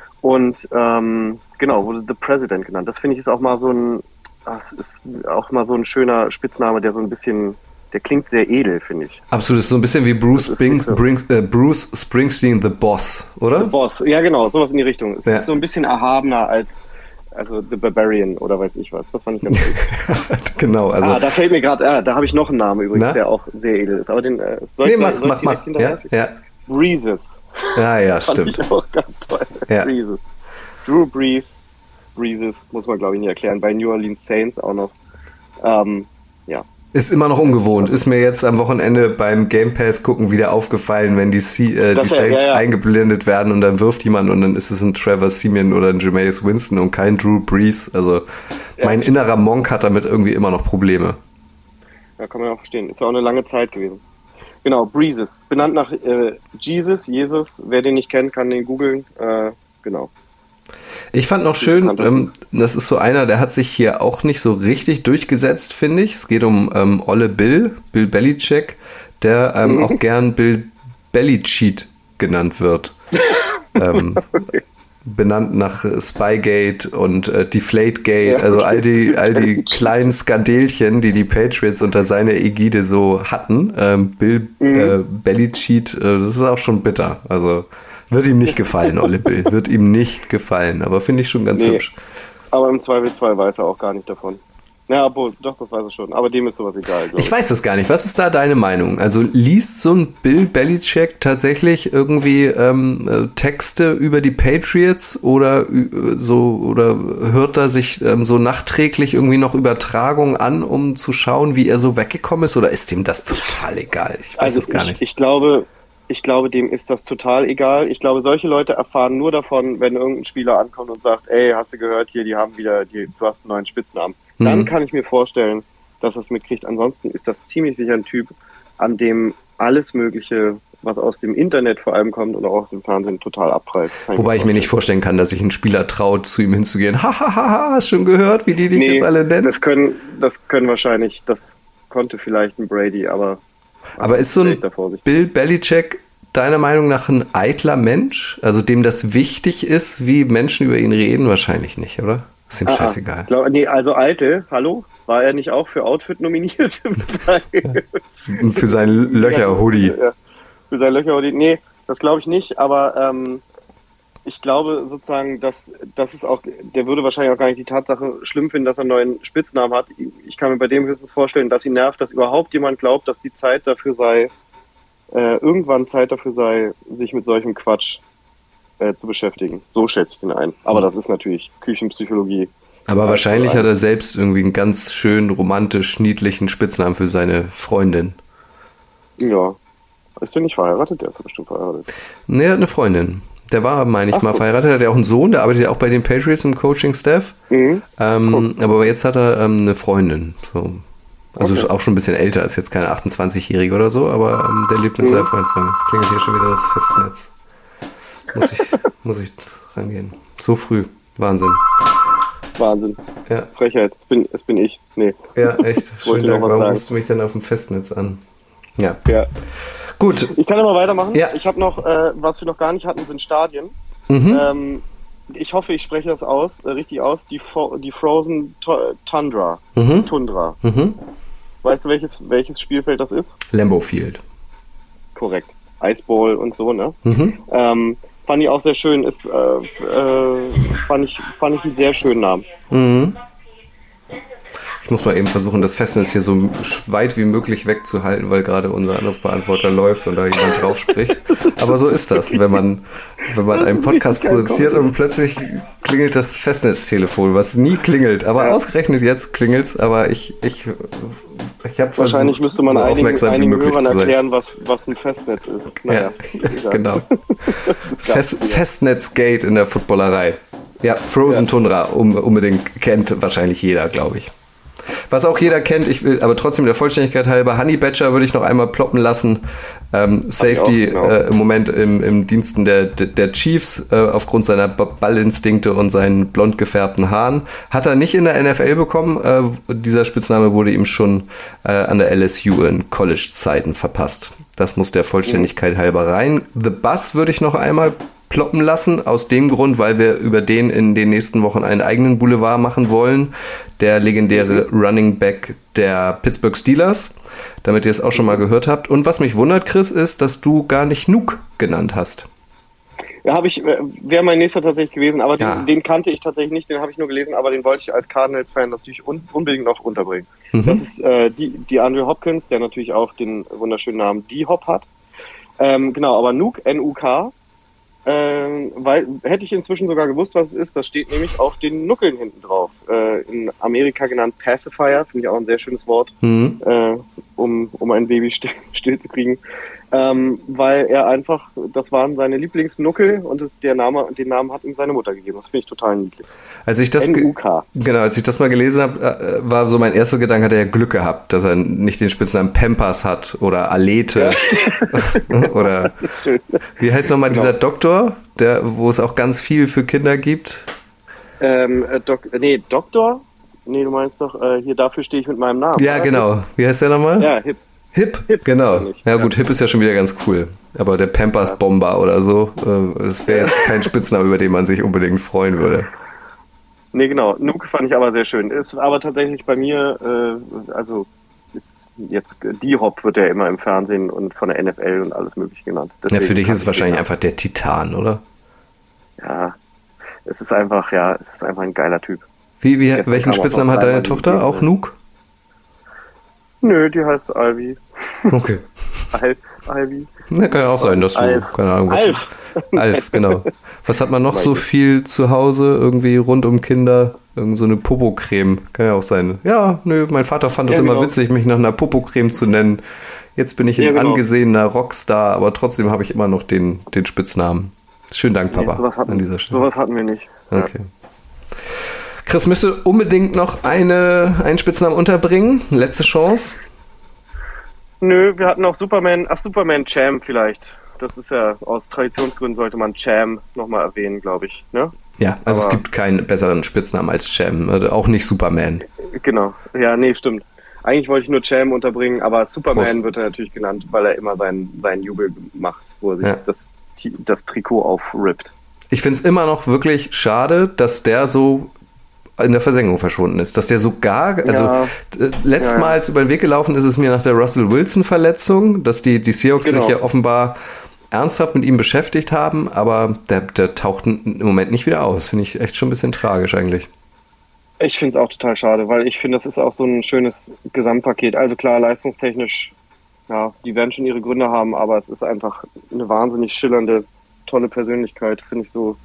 [SPEAKER 5] Und ähm, genau, wurde The President genannt. Das finde ich ist auch mal so ein, das ist auch mal so ein schöner Spitzname, der so ein bisschen, der klingt sehr edel, finde ich.
[SPEAKER 4] Absolut, ist so ein bisschen wie Bruce, Spring, so. Bring, äh, Bruce Springsteen, The Boss, oder?
[SPEAKER 5] The Boss, ja genau, sowas in die Richtung. Es
[SPEAKER 4] ja.
[SPEAKER 5] ist so ein bisschen erhabener als also The Barbarian oder weiß ich was. Das fand ich ganz gut.
[SPEAKER 4] Genau, also.
[SPEAKER 5] Ah, da fällt mir gerade, ah, da habe ich noch einen Namen übrigens, Na? der auch sehr edel ist. Aber den äh, soll
[SPEAKER 4] nee,
[SPEAKER 5] ich
[SPEAKER 4] mach,
[SPEAKER 5] soll
[SPEAKER 4] mach, mach. Ja, ja.
[SPEAKER 5] Breezes.
[SPEAKER 4] Ja, ja,
[SPEAKER 5] fand
[SPEAKER 4] stimmt.
[SPEAKER 5] Ich auch ganz toll.
[SPEAKER 4] Ja.
[SPEAKER 5] Breezes. Drew Brees, Breezes, muss man glaube ich nicht erklären, bei New Orleans Saints auch noch. Ähm, ja.
[SPEAKER 4] Ist immer noch ungewohnt. Ist mir jetzt am Wochenende beim Game Pass gucken wieder aufgefallen, wenn die, C- äh, die Saints ja, ja. eingeblendet werden und dann wirft jemand und dann ist es ein Trevor Siemian oder ein Jameis Winston und kein Drew Brees. Also ja. mein innerer Monk hat damit irgendwie immer noch Probleme.
[SPEAKER 5] Ja, kann man ja auch verstehen. Ist ja auch eine lange Zeit gewesen. Genau, Breezes. Benannt nach äh, Jesus, Jesus. Wer den nicht kennt, kann den googeln. Äh, genau.
[SPEAKER 4] Ich fand noch schön, ähm, das ist so einer, der hat sich hier auch nicht so richtig durchgesetzt, finde ich. Es geht um ähm, Olle Bill, Bill Belichick, der ähm, mhm. auch gern Bill Belicheat genannt wird. ähm, okay. Benannt nach äh, Spygate und äh, Deflategate, ja. also all die, all die kleinen Skandelchen, die die Patriots unter seiner Ägide so hatten. Ähm, Bill mhm. äh, Belicheat, äh, das ist auch schon bitter, also wird ihm nicht gefallen, Olle Bill. Wird ihm nicht gefallen, aber finde ich schon ganz nee, hübsch.
[SPEAKER 5] Aber im Zweifelsfall weiß er auch gar nicht davon. Ja, obwohl, doch, das weiß er schon. Aber dem ist sowas egal, glaube ich.
[SPEAKER 4] Ich weiß das gar nicht. Was ist da deine Meinung? Also liest so ein Bill Belichick tatsächlich irgendwie ähm, äh, Texte über die Patriots oder äh, so oder hört er sich ähm, so nachträglich irgendwie noch Übertragungen an, um zu schauen, wie er so weggekommen ist? Oder ist ihm das total egal? Ich weiß
[SPEAKER 5] also
[SPEAKER 4] es gar
[SPEAKER 5] ich,
[SPEAKER 4] nicht.
[SPEAKER 5] Ich glaube... Ich glaube, dem ist das total egal. Ich glaube, solche Leute erfahren nur davon, wenn irgendein Spieler ankommt und sagt, ey, hast du gehört, hier, die haben wieder, die, du hast einen neuen Spitznamen. Mhm. Dann kann ich mir vorstellen, dass er es mitkriegt. Ansonsten ist das ziemlich sicher ein Typ, an dem alles Mögliche, was aus dem Internet vor allem kommt und auch aus dem Fernsehen, total abpreist.
[SPEAKER 4] Wobei ich mir nicht vorstellen kann, dass sich ein Spieler traut, zu ihm hinzugehen. Hahaha, hast schon gehört, wie die dich
[SPEAKER 5] Nee,
[SPEAKER 4] jetzt alle nennen?
[SPEAKER 5] das können, das können wahrscheinlich, das konnte vielleicht ein Brady, aber...
[SPEAKER 4] Aber ist so ein
[SPEAKER 5] da vorsichtig.
[SPEAKER 4] Bill Belichick deiner Meinung nach ein eitler Mensch? Also dem das wichtig ist, wie Menschen über ihn reden? Wahrscheinlich nicht, oder? Ist ihm
[SPEAKER 5] Ah,
[SPEAKER 4] scheißegal.
[SPEAKER 5] Glaub, nee, also Alte, hallo? War er nicht auch für Outfit nominiert?
[SPEAKER 4] Für seinen Löcher-Hoodie.
[SPEAKER 5] Ja, für sein Löcher-Hoodie. Nee, das glaube ich nicht, aber ähm, ich glaube sozusagen, dass das ist auch, der würde wahrscheinlich auch gar nicht die Tatsache schlimm finden, dass er einen neuen Spitznamen hat. Ich kann mir bei dem höchstens vorstellen, dass ihn nervt, dass überhaupt jemand glaubt, dass die Zeit dafür sei, äh, irgendwann Zeit dafür sei, sich mit solchem Quatsch äh, zu beschäftigen. So schätze ich ihn ein. Aber das ist natürlich Küchenpsychologie.
[SPEAKER 4] Aber wahrscheinlich hat er selbst irgendwie einen ganz schön romantisch niedlichen Spitznamen für seine Freundin.
[SPEAKER 5] Ja. Ist der nicht verheiratet? Der ist ja bestimmt verheiratet.
[SPEAKER 4] Nee, er hat eine Freundin. Der war, meine ich,
[SPEAKER 5] Ach,
[SPEAKER 4] mal
[SPEAKER 5] gut.
[SPEAKER 4] verheiratet. Er hat ja auch einen Sohn, der arbeitet ja auch bei den Patriots im Coaching-Staff.
[SPEAKER 5] Mhm.
[SPEAKER 4] Ähm, aber jetzt hat er ähm, eine Freundin. So. Also
[SPEAKER 5] Okay.
[SPEAKER 4] ist auch schon ein bisschen älter, ist jetzt keine achtundzwanzigjährige oder so, aber ähm, der lebt mit seiner Freundin zusammen. Jetzt klingelt hier schon wieder das Festnetz. Muss ich, muss ich rangehen. So früh. Wahnsinn.
[SPEAKER 5] Wahnsinn.
[SPEAKER 4] Ja,
[SPEAKER 5] Frechheit. Es bin, es bin ich. Nee.
[SPEAKER 4] ja echt.
[SPEAKER 5] Wollte
[SPEAKER 4] Schönen
[SPEAKER 5] noch
[SPEAKER 4] Dank.
[SPEAKER 5] was
[SPEAKER 4] Warum
[SPEAKER 5] sagen.
[SPEAKER 4] rufst du mich denn auf dem Festnetz an? Ja.
[SPEAKER 5] Ja.
[SPEAKER 4] Gut.
[SPEAKER 5] Ich kann immer weitermachen.
[SPEAKER 4] Ja.
[SPEAKER 5] Ich habe noch, äh, was wir noch gar nicht hatten, sind Stadien.
[SPEAKER 4] Mhm.
[SPEAKER 5] Ähm, ich hoffe, ich spreche das aus, äh, richtig aus. Die, Fro- die Frozen to- Tundra.
[SPEAKER 4] Mhm.
[SPEAKER 5] Tundra.
[SPEAKER 4] Mhm.
[SPEAKER 5] Weißt du, welches, welches Spielfeld das ist?
[SPEAKER 4] Lambeau Field.
[SPEAKER 5] Korrekt. Iceball und so, ne?
[SPEAKER 4] Mhm.
[SPEAKER 5] Ähm, fand ich auch sehr schön. Ist, äh, äh, fand, ich, fand ich einen sehr schönen Namen.
[SPEAKER 4] Mhm. Ich muss mal eben versuchen, das Festnetz hier so weit wie möglich wegzuhalten, weil gerade unser Anrufbeantworter läuft und da jemand drauf spricht. Aber so ist das, wenn man, wenn man einen Podcast produziert und plötzlich klingelt das Festnetztelefon, was nie klingelt. Aber
[SPEAKER 5] Ja.
[SPEAKER 4] ausgerechnet jetzt klingelt's, aber ich, ich, ich habe
[SPEAKER 5] Wahrscheinlich
[SPEAKER 4] versucht,
[SPEAKER 5] müsste man
[SPEAKER 4] so
[SPEAKER 5] einigen,
[SPEAKER 4] aufmerksam wie
[SPEAKER 5] einigen
[SPEAKER 4] möglich
[SPEAKER 5] Hörern
[SPEAKER 4] zu sein.
[SPEAKER 5] erklären, was, was ein Festnetz ist. Naja,
[SPEAKER 4] Ja, genau. Fest, Festnetzgate in der Footballerei. Ja, Frozen
[SPEAKER 5] Ja.
[SPEAKER 4] Tundra um, unbedingt kennt wahrscheinlich jeder, glaube ich. Was auch jeder kennt, ich will aber trotzdem der Vollständigkeit halber, Honey Badger würde ich noch einmal ploppen lassen. Ähm, Safety
[SPEAKER 5] auch, genau.
[SPEAKER 4] äh, im Moment im, im Diensten der, der Chiefs äh, aufgrund seiner B- Ballinstinkte und seinen blond gefärbten Haaren. Hat er nicht in der N F L bekommen. Äh, dieser Spitzname wurde ihm schon äh, an der L S U in College-Zeiten verpasst. Das muss der Vollständigkeit halber rein. The Bus würde ich noch einmal ploppen lassen, aus dem Grund, weil wir über den in den nächsten Wochen einen eigenen Boulevard machen wollen. Der legendäre Running Back der Pittsburgh Steelers, damit ihr es auch schon mal gehört habt. Und was mich wundert, Chris, ist, dass du gar nicht Nuke genannt hast.
[SPEAKER 5] Ja, habe ich, wäre mein nächster tatsächlich gewesen, aber den,
[SPEAKER 4] Ja.
[SPEAKER 5] den kannte ich tatsächlich nicht, den habe ich nur gelesen, aber den wollte ich als Cardinals-Fan natürlich un, unbedingt noch unterbringen.
[SPEAKER 4] Mhm.
[SPEAKER 5] Das ist äh, die, die Andrew Hopkins, der natürlich auch den wunderschönen Namen D-Hop hat. Ähm, genau, aber Nuke, N U K, ähm, weil hätte ich inzwischen sogar gewusst, was es ist. Das steht nämlich auf den Nuckeln hinten drauf. Äh, in Amerika genannt Pacifier, finde ich auch ein sehr schönes Wort,
[SPEAKER 4] Mhm.
[SPEAKER 5] äh, um, um ein Baby still, still zu kriegen. Ähm, weil er einfach, das waren seine Lieblingsnuckel und das, der Name, den Namen hat ihm seine Mutter gegeben. Das finde ich total niedlich.
[SPEAKER 4] Als ich das
[SPEAKER 5] N
[SPEAKER 4] ge-
[SPEAKER 5] U K.
[SPEAKER 4] Genau, als ich das mal gelesen habe, äh, war so mein erster Gedanke, hat er ja Glück gehabt, dass er nicht den Spitznamen Pampers hat oder Alete oder wie heißt nochmal
[SPEAKER 5] Genau.
[SPEAKER 4] dieser Doktor, der, wo es auch ganz viel für Kinder gibt?
[SPEAKER 5] Ähm, äh, Dok nee, Doktor? Nee, du meinst doch, äh, hier dafür stehe ich mit meinem Namen.
[SPEAKER 4] Ja,
[SPEAKER 5] oder?
[SPEAKER 4] genau. Wie heißt der nochmal?
[SPEAKER 5] Ja, Hip.
[SPEAKER 4] Hip,
[SPEAKER 5] Hip,
[SPEAKER 4] genau.
[SPEAKER 5] kenn ich.
[SPEAKER 4] Ja gut,
[SPEAKER 5] Ja.
[SPEAKER 4] Hip ist ja schon wieder ganz cool. Aber der Pampers Bomber oder so, äh, das wäre jetzt kein Spitzname, über den man sich unbedingt freuen würde.
[SPEAKER 5] Nee, genau. Nuke fand ich aber sehr schön. Ist aber tatsächlich bei mir, äh, also ist jetzt D-Hop wird ja immer im Fernsehen und von der N F L und alles mögliche genannt.
[SPEAKER 4] Ja,
[SPEAKER 5] Deswegen
[SPEAKER 4] für dich
[SPEAKER 5] kann
[SPEAKER 4] ist es
[SPEAKER 5] ich
[SPEAKER 4] wahrscheinlich
[SPEAKER 5] den-
[SPEAKER 4] einfach der Titan, oder?
[SPEAKER 5] Ja, es ist einfach, ja, es ist einfach ein geiler Typ.
[SPEAKER 4] Wie, wie,
[SPEAKER 5] Jetzt
[SPEAKER 4] welchen
[SPEAKER 5] kam auch
[SPEAKER 4] Spitznamen
[SPEAKER 5] noch
[SPEAKER 4] hat deine
[SPEAKER 5] einmal die
[SPEAKER 4] Tochter?
[SPEAKER 5] Idee.
[SPEAKER 4] Auch Nuke?
[SPEAKER 5] Nö, die heißt Ivy.
[SPEAKER 4] Okay.
[SPEAKER 5] Al Ivy.
[SPEAKER 4] Na, kann ja auch sein, dass du,
[SPEAKER 5] Alf.
[SPEAKER 4] keine Ahnung, was.
[SPEAKER 5] Alf.
[SPEAKER 4] Alf, genau. Was hat man noch so
[SPEAKER 5] Meine.
[SPEAKER 4] viel zu Hause, irgendwie rund um Kinder? Irgend so eine Popocreme, kann ja auch sein. Ja, nö, mein Vater fand es
[SPEAKER 5] Ja,
[SPEAKER 4] immer
[SPEAKER 5] genau.
[SPEAKER 4] witzig, mich nach einer Popocreme zu nennen. Jetzt bin ich ein
[SPEAKER 5] Ja, genau.
[SPEAKER 4] angesehener Rockstar, aber trotzdem habe ich immer noch den, den Spitznamen. Schönen Dank, Papa,
[SPEAKER 5] Nee, sowas, hatten,
[SPEAKER 4] an dieser Stelle.
[SPEAKER 5] sowas hatten wir nicht.
[SPEAKER 4] Okay. Chris, müsste unbedingt noch eine, einen Spitznamen unterbringen. Letzte Chance.
[SPEAKER 5] Nö, wir hatten auch Superman, ach Superman Cham vielleicht. Das ist ja, aus Traditionsgründen sollte man Cham nochmal erwähnen, glaube ich. Ne?
[SPEAKER 4] Ja, also
[SPEAKER 5] Aber
[SPEAKER 4] es gibt keinen besseren Spitznamen als Cham, auch nicht Superman.
[SPEAKER 5] Genau, ja, nee, stimmt. Eigentlich wollte ich nur Cham unterbringen, aber Superman
[SPEAKER 4] Prost.
[SPEAKER 5] wird er natürlich genannt, weil er immer seinen, seinen Jubel macht, wo er sich
[SPEAKER 4] Ja.
[SPEAKER 5] das, das Trikot aufrippt.
[SPEAKER 4] Ich finde es immer noch wirklich schade, dass der so in der Versenkung verschwunden ist. Dass der so gar, also
[SPEAKER 5] Ja.
[SPEAKER 4] äh, letztmals über den Weg gelaufen ist es mir nach der Russell Wilson-Verletzung, dass die, die Seahawks
[SPEAKER 5] Genau.
[SPEAKER 4] sich ja offenbar ernsthaft mit ihm beschäftigt haben, aber der, der taucht im Moment nicht wieder aus. Finde ich echt schon ein bisschen tragisch eigentlich.
[SPEAKER 5] Ich finde es auch total schade, weil ich finde, das ist auch so ein schönes Gesamtpaket. Also klar, leistungstechnisch, ja, die werden schon ihre Gründe haben, aber es ist einfach eine wahnsinnig schillernde, tolle Persönlichkeit, finde ich so.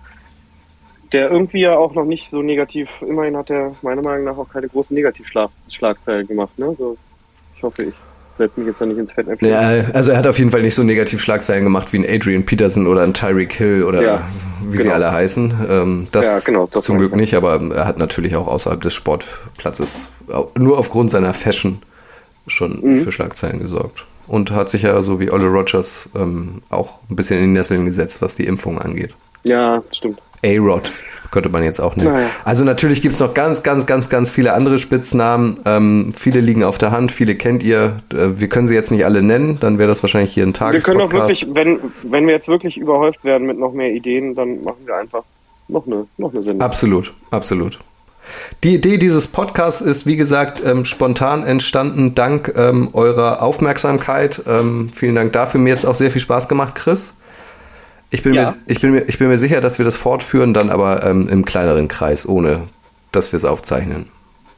[SPEAKER 5] Der irgendwie ja auch noch nicht so negativ, immerhin hat er meiner Meinung nach auch keine großen Negativschlagzeilen gemacht, ne? So, ich hoffe, ich setze mich jetzt da nicht ins Fettnäpfchen.
[SPEAKER 4] Ja, also er hat auf jeden Fall nicht so negativ Schlagzeilen gemacht wie ein Adrian Peterson oder ein Tyreek Hill oder
[SPEAKER 5] Ja,
[SPEAKER 4] wie sie
[SPEAKER 5] genau.
[SPEAKER 4] alle heißen. Ähm, das
[SPEAKER 5] Ja, genau, das
[SPEAKER 4] zum
[SPEAKER 5] meine
[SPEAKER 4] Glück
[SPEAKER 5] ich.
[SPEAKER 4] nicht, aber er hat natürlich auch außerhalb des Sportplatzes au- nur aufgrund seiner Fashion schon
[SPEAKER 5] Mhm.
[SPEAKER 4] für Schlagzeilen gesorgt. Und hat sich ja so wie Olle Rogers ähm, auch ein bisschen in die Nesseln gesetzt, was die Impfung angeht.
[SPEAKER 5] Ja, stimmt.
[SPEAKER 4] A-Rod könnte man jetzt auch nennen.
[SPEAKER 5] Naja.
[SPEAKER 4] Also natürlich gibt es noch ganz, ganz, ganz, ganz viele andere Spitznamen. Ähm, viele liegen auf der Hand, viele kennt ihr. Äh, wir können sie jetzt nicht alle nennen, dann wäre das wahrscheinlich hier ein
[SPEAKER 5] Wir können auch
[SPEAKER 4] Tagespodcast.
[SPEAKER 5] wirklich, wenn, wenn wir jetzt wirklich überhäuft werden mit noch mehr Ideen, dann machen wir einfach noch eine, noch eine Sendung.
[SPEAKER 4] Absolut, absolut. Die Idee dieses Podcasts ist, wie gesagt, ähm, spontan entstanden, dank ähm, eurer Aufmerksamkeit. Ähm, vielen Dank dafür. Mir hat es auch sehr viel Spaß gemacht, Chris. Ich bin,
[SPEAKER 5] Ja.
[SPEAKER 4] mir, ich, bin mir, ich bin mir sicher, dass wir das fortführen, dann aber ähm, im kleineren Kreis, ohne dass wir es aufzeichnen.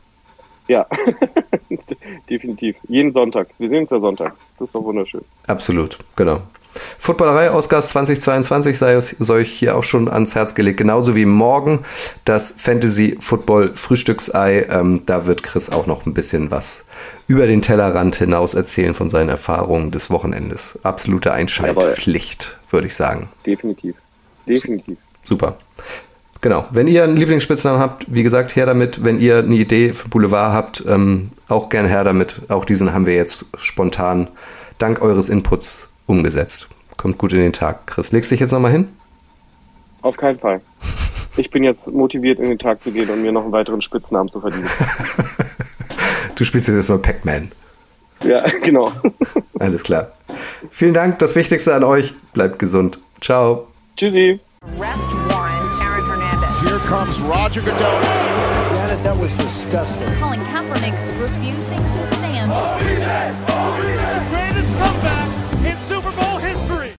[SPEAKER 5] Ja, definitiv. Jeden Sonntag. Wir sehen uns ja Sonntag. Das ist doch wunderschön.
[SPEAKER 4] Absolut, genau. Footballerei-Ausgabe zweitausendzweiundzwanzig sei es sei euch hier auch schon ans Herz gelegt, genauso wie morgen das Fantasy-Football-Frühstücksei. Ähm, da wird Chris auch noch ein bisschen was über den Tellerrand hinaus erzählen von seinen Erfahrungen des Wochenendes. Absolute Einschaltpflicht, würde ich sagen.
[SPEAKER 5] Definitiv. Definitiv.
[SPEAKER 4] Super. Genau. Wenn ihr einen Lieblingsspitznamen habt, wie gesagt, her damit. Wenn ihr eine Idee für Boulevard habt, ähm, auch gern her damit. Auch diesen haben wir jetzt spontan dank eures Inputs umgesetzt. Kommt gut in den Tag. Chris, legst dich jetzt nochmal hin?
[SPEAKER 5] Auf keinen Fall. Ich bin jetzt motiviert, in den Tag zu gehen und mir noch einen weiteren Spitznamen zu verdienen.
[SPEAKER 4] Du spielst jetzt erstmal Pac-Man.
[SPEAKER 5] Ja, genau.
[SPEAKER 4] Alles klar. Vielen Dank. Das Wichtigste an euch. Bleibt gesund. Ciao.
[SPEAKER 5] Tschüssi.
[SPEAKER 6] Arrest warrant, Aaron Hernandez.
[SPEAKER 1] Here comes Roger Goodell.
[SPEAKER 2] Janet, that was disgusting.
[SPEAKER 3] Colin Kaepernick refusing to stand.